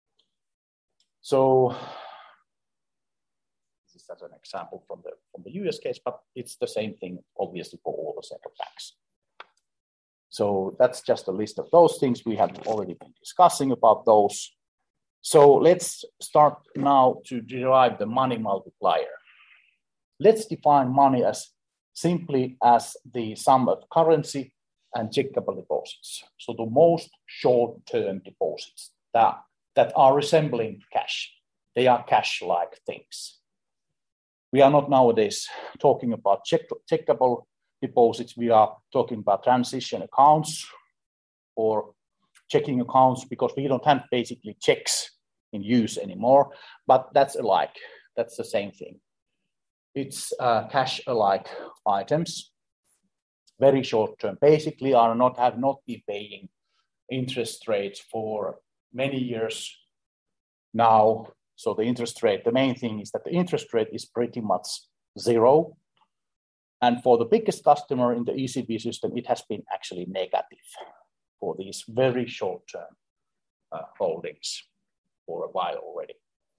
So this is as an example from the, from the U S case, but it's the same thing, obviously, for all the central banks. So that's just a list of those things. We have already been discussing about those. So let's start now to derive the money multiplier. Let's define money as simply as the sum of currency and checkable deposits. So the most short-term deposits that, that are resembling cash. They are cash-like things. We are not nowadays talking about check, checkable deposits. We are talking about transition accounts or checking accounts, because we don't have basically checks in use anymore, but that's alike. That's the same thing. It's uh, cash-alike items, very short-term. Basically, are not have not been paying interest rates for many years now. So the interest rate, the main thing is that the interest rate is pretty much zero. And for the biggest customer in the E C B system, it has been actually negative for these very short-term uh, holdings for a while already.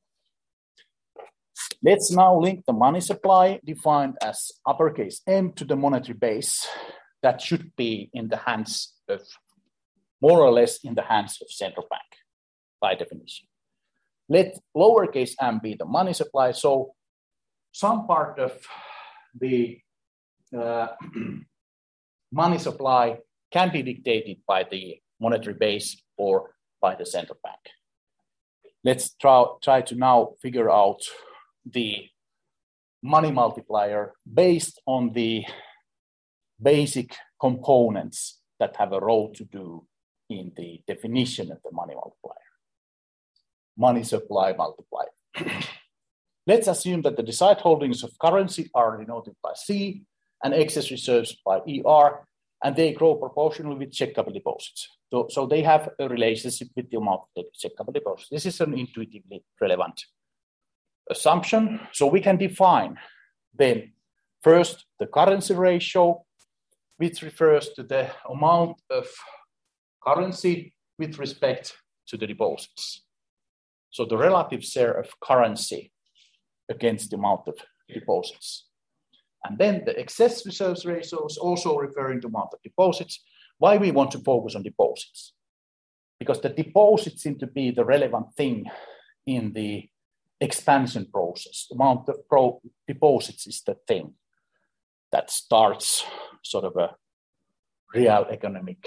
Let's now link the money supply defined as uppercase M to the monetary base that should be in the hands of, more or less in the hands of central bank by definition. Let lowercase m be the money supply. So some part of the uh, money supply can be dictated by the monetary base or by the central bank. Let's try, try to now figure out the money multiplier based on the basic components that have a role to do in the definition of the money multiplier. Money supply multiplier. Let's assume that the desired holdings of currency are denoted by C and excess reserves by E R, and they grow proportionally with checkable deposits. So, so they have a relationship with the amount of checkable deposits. This is an intuitively relevant assumption. So we can define then first the currency ratio, which refers to the amount of currency with respect to the deposits. So the relative share of currency against the amount of deposits. And then the excess reserves ratio is also referring to amount of deposits. Why we want to focus on deposits? Because the deposits seem to be the relevant thing in the expansion process. The amount of pro deposits is the thing that starts sort of a real economic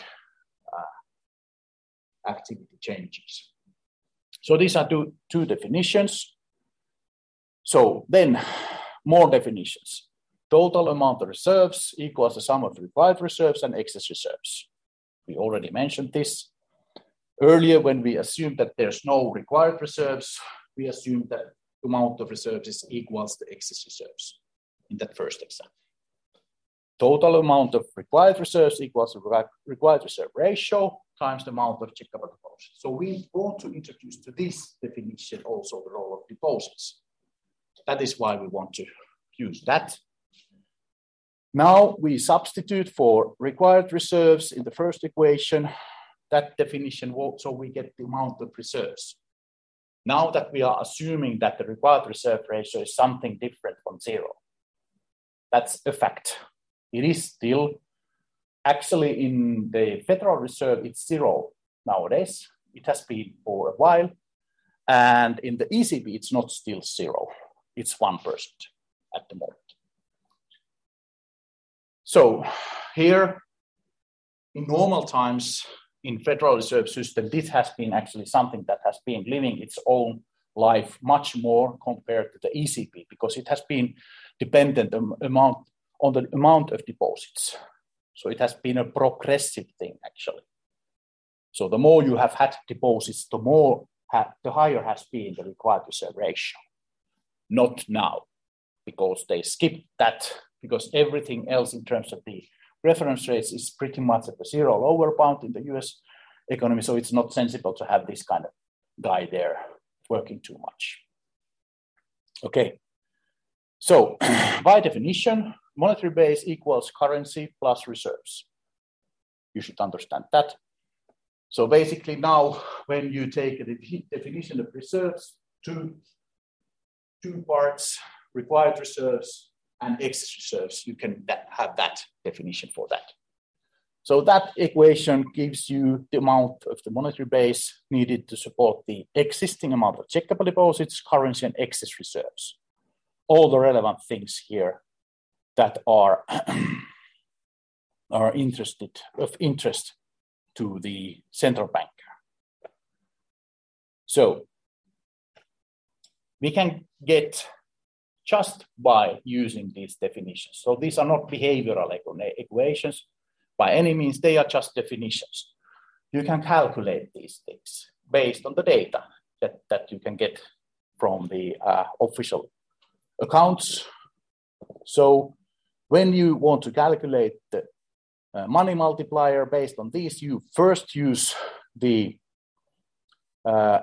uh, activity changes. So these are two, two definitions. So then more definitions. Total amount of reserves equals the sum of required reserves and excess reserves. We already mentioned this. Earlier, when we assumed that there's no required reserves, we assumed that the amount of reserves is equals the excess reserves in that first example. Total amount of required reserves equals the required reserve ratio times the amount of checkable deposits. So we want to introduce to this definition also the role of deposits. That is why we want to use that. Now we substitute for required reserves in the first equation, that definition, so we get the amount of reserves. Now that we are assuming that the required reserve ratio is something different from zero, that's a fact. It is still, actually in the Federal Reserve, it's zero nowadays. It has been for a while. And in the E C B, it's not still zero. It's one percent at the moment. So here, in normal times, in Federal Reserve System, this has been actually something that has been living its own life much more compared to the E C B, because it has been dependent on, amount, on the amount of deposits. So it has been a progressive thing, actually. So the more you have had deposits, the more ha- the higher has been the required reserve ratio. Not now, because they skipped that, because everything else in terms of the reference rates is pretty much at the zero lower bound in the U S economy. So it's not sensible to have this kind of guy there working too much. Okay. So by definition, monetary base equals currency plus reserves. You should understand that. So basically now, when you take a de- definition of reserves, two, two parts, required reserves and excess reserves, you can that, have that definition for that. So that equation gives you the amount of the monetary base needed to support the existing amount of checkable deposits, currency, and excess reserves. All the relevant things here that are, are interested, of interest to the central banker. So we can get just by using these definitions. So these are not behavioral equations by any means, they are just definitions. You can calculate these things based on the data that, that you can get from the uh, official accounts. So when you want to calculate the uh, money multiplier based on these, you first use the uh,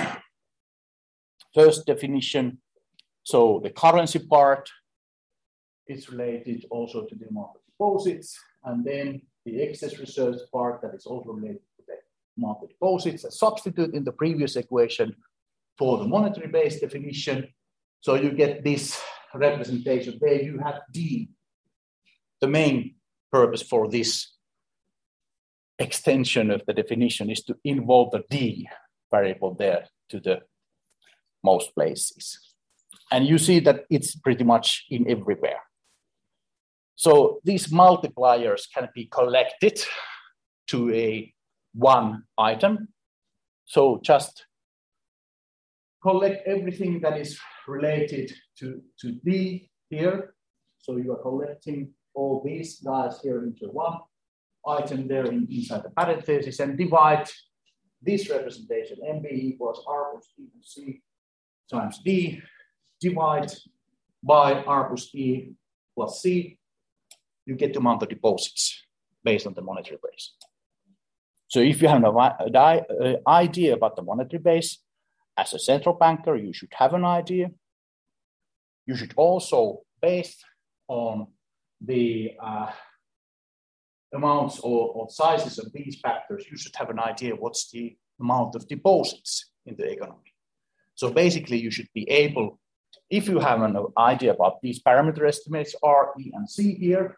first definition. So the currency part is related also to the amount of deposits, and then the excess reserves part that is also related to the amount of deposits. A substitute in the previous equation for the monetary base definition. So you get this representation where you have D. The main purpose for this extension of the definition is to involve the D variable there to the most places. And you see that it's pretty much in everywhere. So these multipliers can be collected to a one item. So just collect everything that is related to, to D here. So you are collecting all these guys here into one item there in, inside the parentheses, and divide this representation, M B equals R plus E plus C times D, divide by R plus E plus C, you get the amount of deposits based on the monetary base. So if you have an idea about the monetary base, as a central banker, you should have an idea. You should also, based on the uh, amounts or, or sizes of these factors, you should have an idea what's the amount of deposits in the economy. So basically, you should be able, if you have an idea about these parameter estimates, R, E, and C here,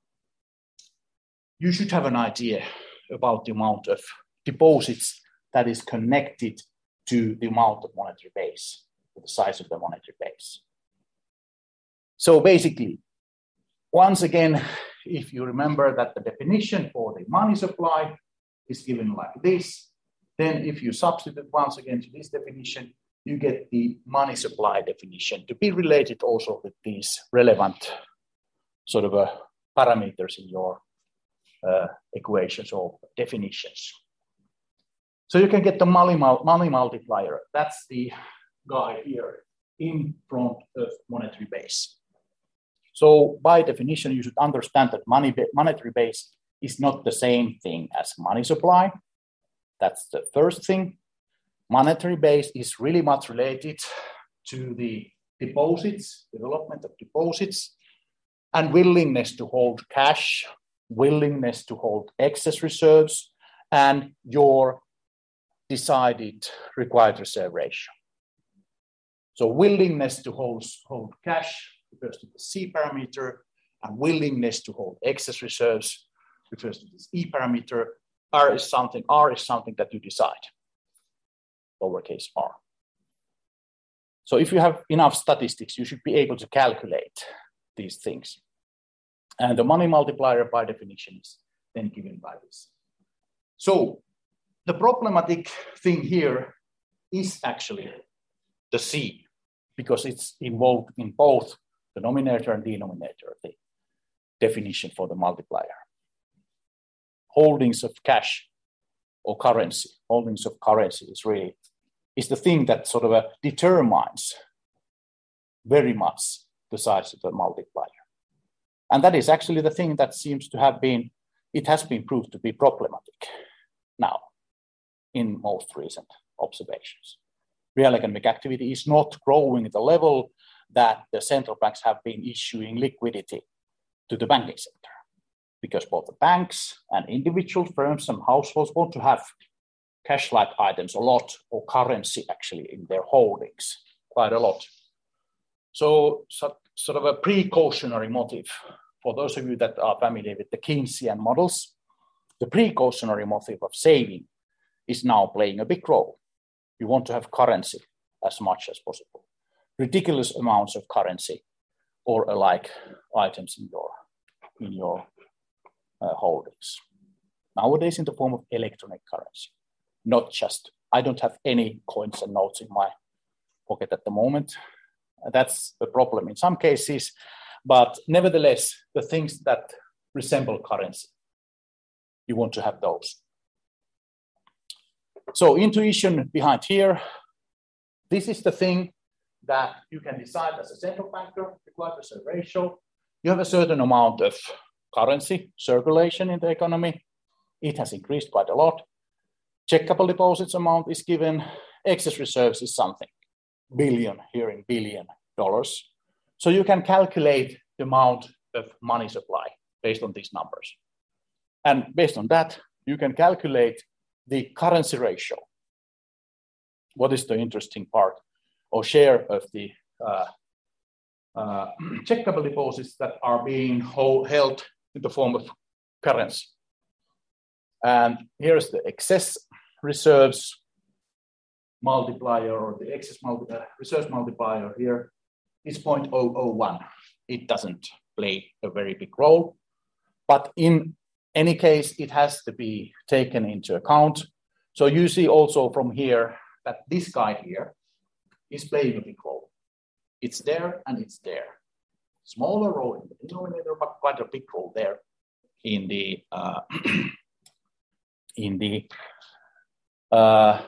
you should have an idea about the amount of deposits that is connected to the amount of monetary base, the size of the monetary base. So basically, once again, if you remember that the definition for the money supply is given like this, then if you substitute once again to this definition, you get the money supply definition to be related also with these relevant sort of uh, parameters in your uh, equations or definitions. So you can get the money, money multiplier. That's the guy here in front of monetary base. So by definition, you should understand that money, monetary base is not the same thing as money supply. That's the first thing. Monetary base is really much related to the deposits, development of deposits, and willingness to hold cash, willingness to hold excess reserves, and your decided required reserve ratio. So willingness to hold, hold cash refers to the C parameter, and willingness to hold excess reserves refers to this E parameter. R is something, R is something that you decide, lowercase r. So if you have enough statistics, you should be able to calculate these things. And the money multiplier by definition is then given by this. So the problematic thing here is actually the C, because it's involved in both the numerator and denominator of the definition for the multiplier. Holdings of cash or currency, holdings of currency is really is the thing that sort of uh, determines very much the size of the multiplier. And that is actually the thing that seems to have been, it has been proved to be problematic now in most recent observations. Real economic activity is not growing at the level that the central banks have been issuing liquidity to the banking sector, because both the banks and individual firms and households want to have cash-like items a lot, or currency actually in their holdings quite a lot. So, so sort of a precautionary motive for those of you that are familiar with the Keynesian models, the precautionary motive of saving is now playing a big role. You want to have currency as much as possible, ridiculous amounts of currency or alike items in your in your uh, holdings. Nowadays in the form of electronic currency, not just, I don't have any coins and notes in my pocket at the moment. That's a problem in some cases, but nevertheless, the things that resemble currency, you want to have those. So intuition behind here, this is the thing that you can decide as a central banker, required reserve ratio. You have a certain amount of currency circulation in the economy. It has increased quite a lot. Checkable deposits amount is given. Excess reserves is something, billion here in billion dollars. So you can calculate the amount of money supply based on these numbers. And based on that, you can calculate the currency ratio. What is the interesting part or share of the uh, uh, checkable deposits that are being hold, held in the form of currency? And here's the excess reserves multiplier, or the excess multi, uh, reserves multiplier here is zero point zero zero one. It doesn't play a very big role, but in any case, it has to be taken into account. So you see also from here that this guy here is playing a big role. It's there and it's there. Smaller role in the denominator, but quite a big role there in the uh, in the uh,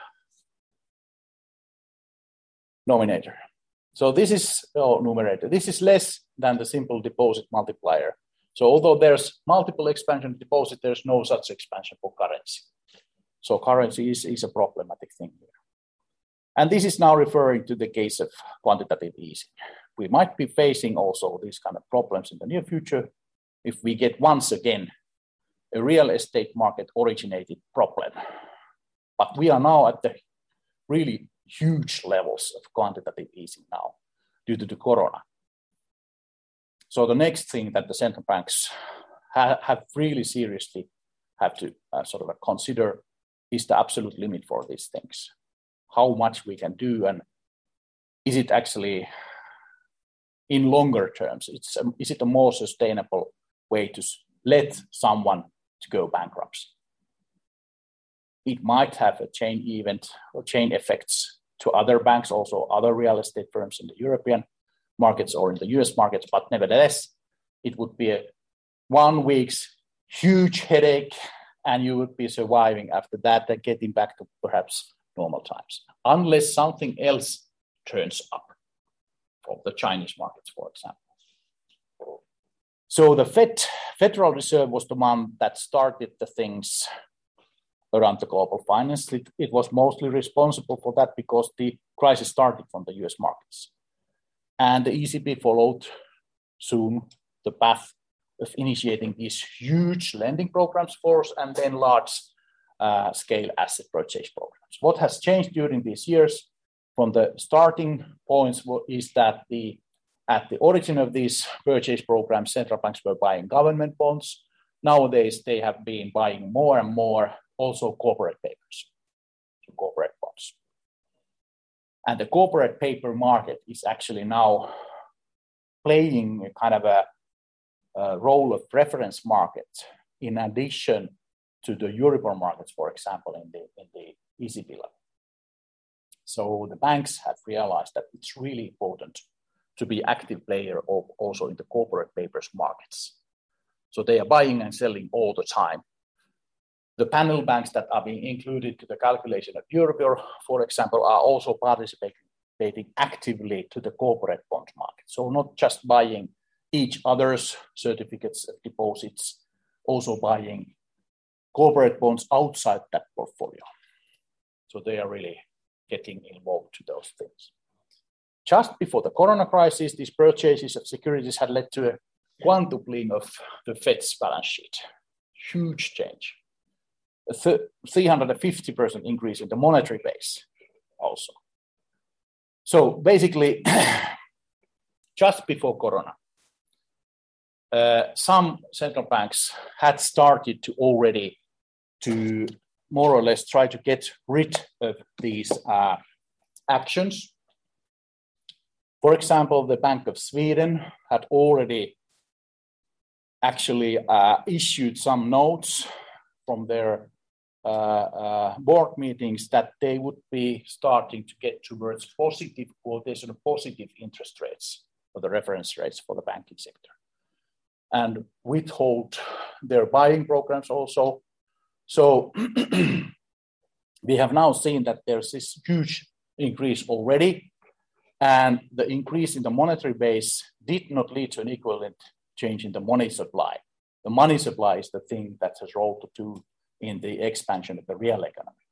nominator. So this is oh, numerator. This is less than the simple deposit multiplier. So although there's multiple expansion deposit, there's no such expansion for currency. So currency is, is a problematic thing here. And this is now referring to the case of quantitative easing. We might be facing also these kind of problems in the near future if we get once again a real estate market originated problem. But we are now at the really huge levels of quantitative easing now due to the corona. So the next thing that the central banks ha- have really seriously have to uh, sort of consider is the absolute limit for these things. How much we can do, and is it actually in longer terms, it's a, is it a more sustainable way to let someone to go bankrupt? It might have a chain event or chain effects to other banks, also other real estate firms in the European markets or in the U S markets, but nevertheless, it would be a one week's huge headache, and you would be surviving after that and getting back to perhaps normal times, unless something else turns up from the Chinese markets, for example. So the Fed, Federal Reserve was the one that started the things around the global finance. It, it was mostly responsible for that because the crisis started from the U S markets. And the E C B followed soon the path of initiating these huge lending programs for us and then large uh, scale asset purchase programs. What has changed during these years from the starting points is that the at the origin of these purchase programs, central banks were buying government bonds. Nowadays, they have been buying more and more also corporate papers, so corporate bonds. And the corporate paper market is actually now playing a kind of a, a role of reference market in addition to the Euribor markets, for example, in the, in the E C B level. So the banks have realized that it's really important to be active player of also in the corporate papers markets. So they are buying and selling all the time The panel banks that are being included to the calculation of Euribor, for example, are also participating actively to the corporate bond market. So not just buying each other's certificates of deposits, also buying corporate bonds outside that portfolio. So they are really getting involved to those things. Just before the corona crisis, these purchases of securities had led to a quintupling of the Fed's balance sheet. Huge change. A three hundred fifty percent increase in the monetary base also. So basically, just before corona, uh, some central banks had started to already to more or less try to get rid of these uh, actions. For example, the Bank of Sweden had already actually uh, issued some notes from their uh, uh, board meetings that they would be starting to get towards positive quotation of positive interest rates for the reference rates for the banking sector, and withhold their buying programs also. So we have now seen that there's this huge increase already, and the increase in the monetary base did not lead to an equivalent change in the money supply. The money supply is the thing that has role to do in the expansion of the real economy.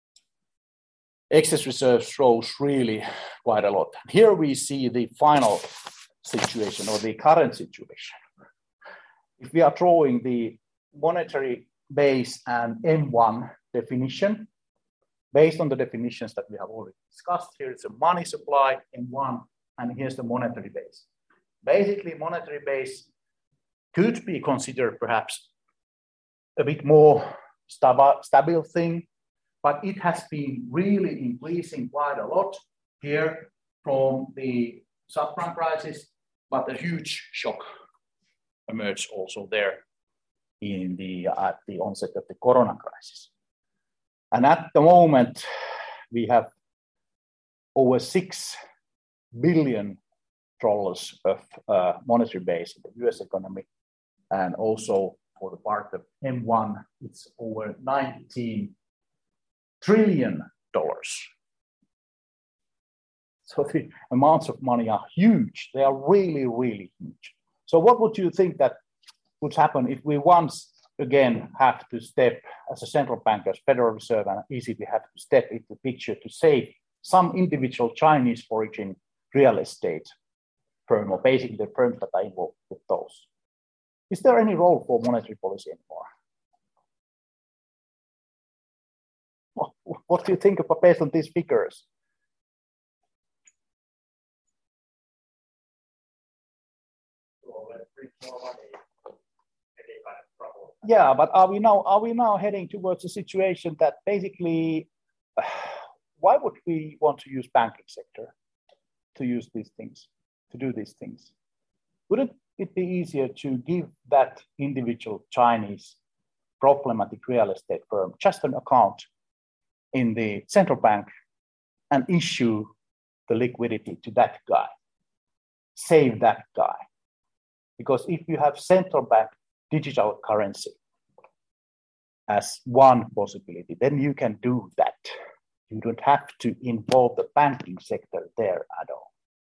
Excess reserves rose really quite a lot. Here we see the final situation or the current situation. If we are drawing the monetary base and M one definition, based on the definitions that we have already discussed, here it's a money supply, M one, and here's the monetary base. Basically, monetary base could be considered perhaps a bit more stable, stable thing, but it has been really increasing quite a lot here from the subprime crisis, but a huge shock emerged also there in the, at the onset of the corona crisis. And at the moment, we have over six billion dollars of uh, monetary base in the U S economy. And also for the part of M one, it's over nineteen trillion dollars. So the amounts of money are huge. They are really, really huge. So what would you think that would happen if we once again have to step, as a central bank, as Federal Reserve and E C B have to step into the picture to save some individual Chinese origin real estate firm, or basically the firms that are involved with those? Is there any role for monetary policy anymore? What, what do you think about based on these figures? Yeah, but are we now are we now heading towards a situation that basically, uh, why would we want to use banking sector to use these things, to do these things? Wouldn't it be easier to give that individual Chinese problematic real estate firm just an account in the central bank and issue the liquidity to that guy, save that guy? Because if you have central bank digital currency as one possibility, then you can do that. You don't have to involve the banking sector there at all.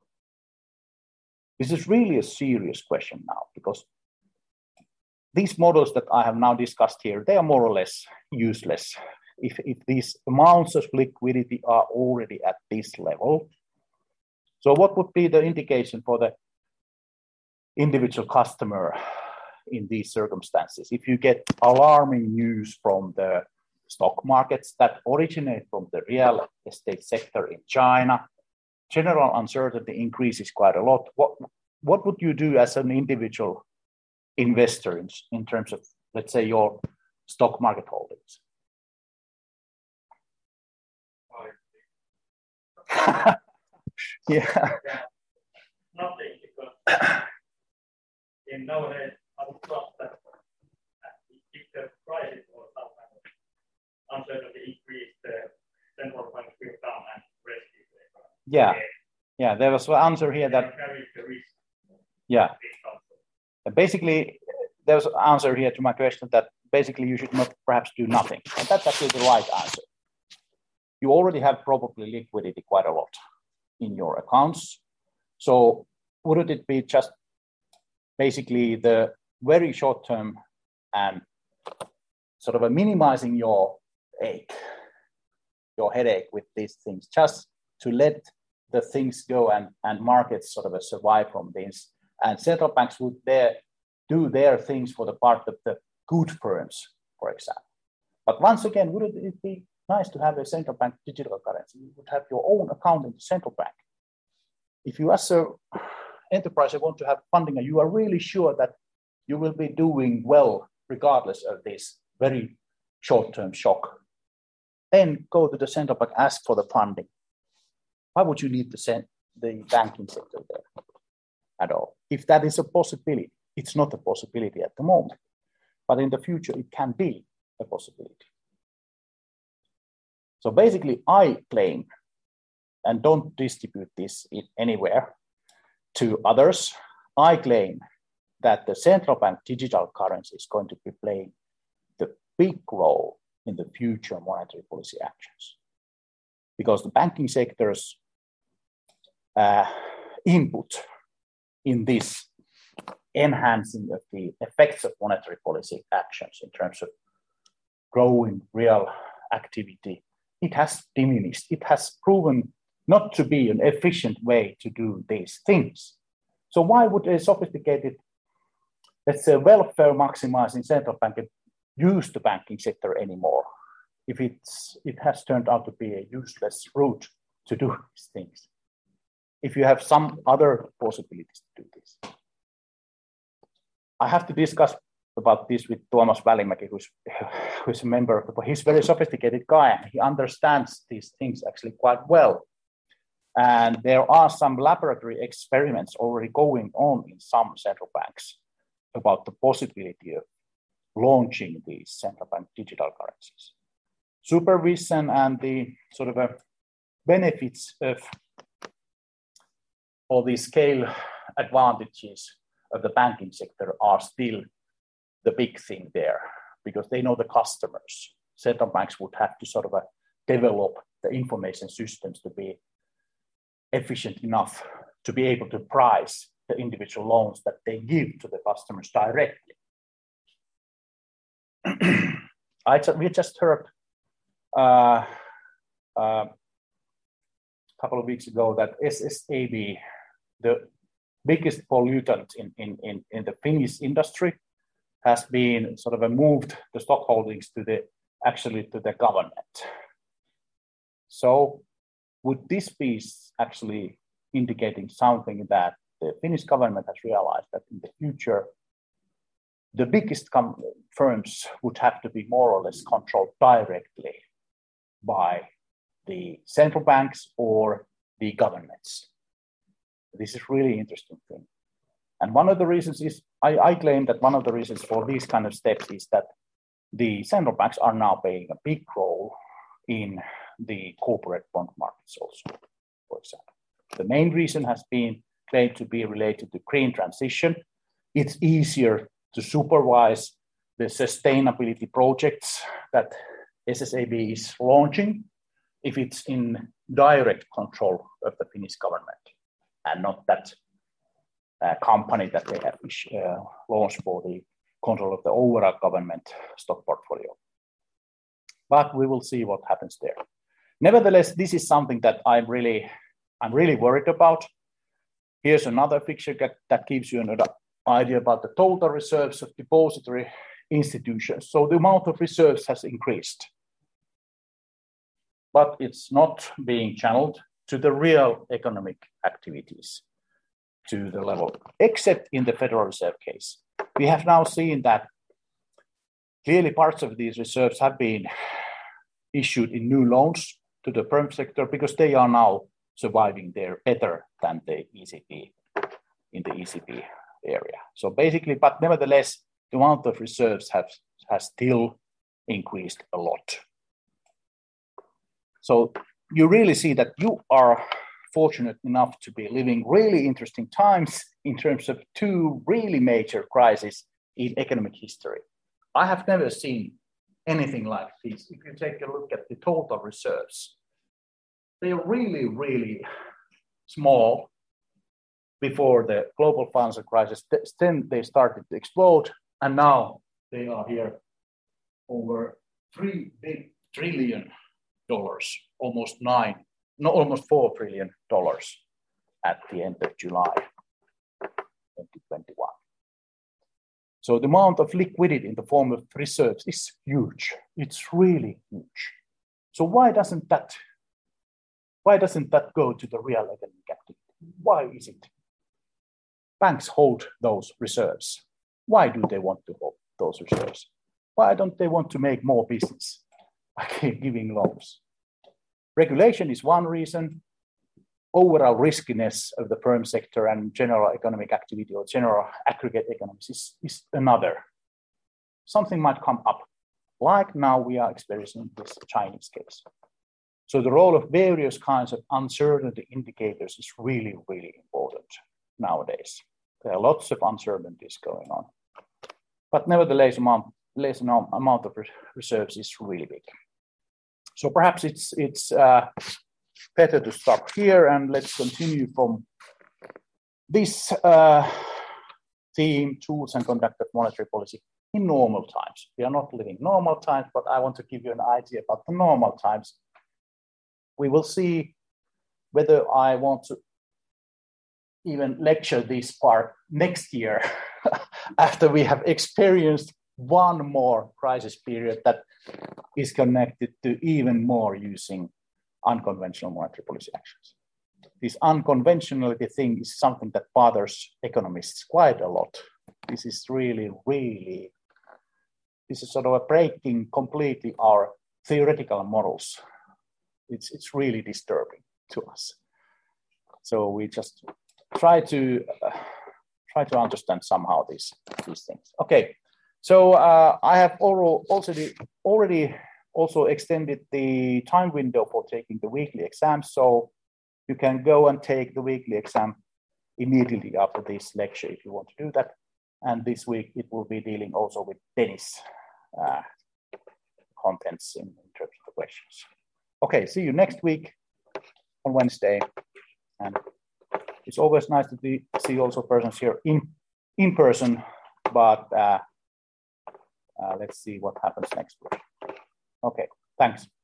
This is really a serious question now, because these models that I have now discussed here, they are more or less useless. If, if these amounts of liquidity are already at this level, so what would be the indication for the individual customer in these circumstances? If you get alarming news from the stock markets that originate from the real estate sector in China, general uncertainty increases quite a lot. What, what would you do as an individual investor in, in terms of, let's say, your stock market holdings? Yeah. Nothing, because in nowadays, I would trust that if the prices or some kind of uncertainty increase, the central bank will come and rescue the economy. Yeah, yeah. There was an answer here that carries the risk. Yeah. Basically, there was an answer here to my question that basically you should not perhaps do nothing. And that's actually the right answer. You already have probably liquidity quite a lot in your accounts. So wouldn't it be just basically the very short term and sort of a minimizing your ache, your headache with these things, just to let the things go and, and markets sort of a survive from this. And central banks would there do their things for the part of the good firms, for example. But once again, wouldn't it be nice to have a central bank digital currency? You would have your own account in the central bank. If you as an enterprise want to have funding and you are really sure that you will be doing well regardless of this very short-term shock, then go to the central bank, ask for the funding. Why would you need to send the banking sector there at all? If that is a possibility, it's not a possibility at the moment, but in the future it can be a possibility. So basically I claim, and don't distribute this in anywhere to others, I claim that the central bank digital currency is going to be playing the big role in the future monetary policy actions. Because the banking sector's uh, input in this enhancing of the effects of monetary policy actions in terms of growing real activity, it has diminished. It has proven not to be an efficient way to do these things. So why would a sophisticated, let's say, welfare maximizing central bank use the banking sector anymore if it's, it has turned out to be a useless route to do these things? If you have some other possibilities to do this. I have to discuss about this with Tuomas Välimäki, who's, who's a member of the board. He's a very sophisticated guy and he understands these things actually quite well. And there are some laboratory experiments already going on in some central banks about the possibility of launching these central bank digital currencies. Supervision and the sort of a benefits of all these scale advantages of the banking sector are still the big thing there because they know the customers. Central banks would have to sort of uh, develop the information systems to be efficient enough to be able to price the individual loans that they give to the customers directly. I just, we just heard uh, uh, a couple of weeks ago that S S A B, the biggest pollutant in, in, in, in the Finnish industry, has been sort of a moved the stock holdings to the actually to the government. So would this be actually indicating something that the Finnish government has realized that in the future, the biggest firms would have to be more or less controlled directly by the central banks or the governments? This is really interesting thing. And one of the reasons is, I, I claim that one of the reasons for these kind of steps is that the central banks are now playing a big role in the corporate bond markets also, for example. The main reason has been claimed to be related to green transition. It's easier to supervise the sustainability projects that S S A B is launching if it's in direct control of the Finnish government and not that uh, company that they have uh, launched for the control of the overall government stock portfolio. But we will see what happens there. Nevertheless, this is something that I'm really, I'm really worried about. Here's another picture that, that gives you another idea about the total reserves of depository institutions. So the amount of reserves has increased, but it's not being channeled to the real economic activities to the level, except in the Federal Reserve case. We have now seen that clearly parts of these reserves have been issued in new loans to the firm sector because they are now surviving there better than the E C B in the E C B area. So basically, but nevertheless, the amount of reserves have, has still increased a lot. So you really see that you are fortunate enough to be living really interesting times in terms of two really major crises in economic history. I have never seen anything like this. If you take a look at the total reserves, they are really, really small before the global financial crisis. Then they started to explode, and now they are here over three big trillion dollars, almost nine, no, almost four trillion dollars at the end of July twenty twenty-one. So the amount of liquidity in the form of reserves is huge. It's really huge. So why doesn't that, why doesn't that go to the real economic activity? Why is it? Banks hold those reserves. Why do they want to hold those reserves? Why don't they want to make more business by giving loans? Regulation is one reason. Overall riskiness of the firm sector and general economic activity or general aggregate economics is, is another. Something might come up, like now we are experiencing this Chinese case. So the role of various kinds of uncertainty indicators is really, really important nowadays. There are lots of uncertainties going on. But nevertheless, amount, less amount of reserves is really big. So perhaps it's, it's uh, better to stop here, and let's continue from this uh, theme, tools and conduct of monetary policy in normal times. We are not living normal times, but I want to give you an idea about the normal times. We will see whether I want to even lecture this part next year after we have experienced one more crisis period that is connected to even more using unconventional monetary policy actions. This unconventionality thing is something that bothers economists quite a lot. This is really, really, this is sort of a breaking completely our theoretical models. It's, it's really disturbing to us. So we just try to uh, try to understand somehow these, these things. Okay, so uh, I have already, already also extended the time window for taking the weekly exam, so you can go and take the weekly exam immediately after this lecture if you want to do that. And this week it will be dealing also with Dennis uh, contents in, in terms of the questions. Okay, see you next week on Wednesday. And it's always nice to be, see also persons here in, in person, but uh, uh, let's see what happens next week. Okay, thanks.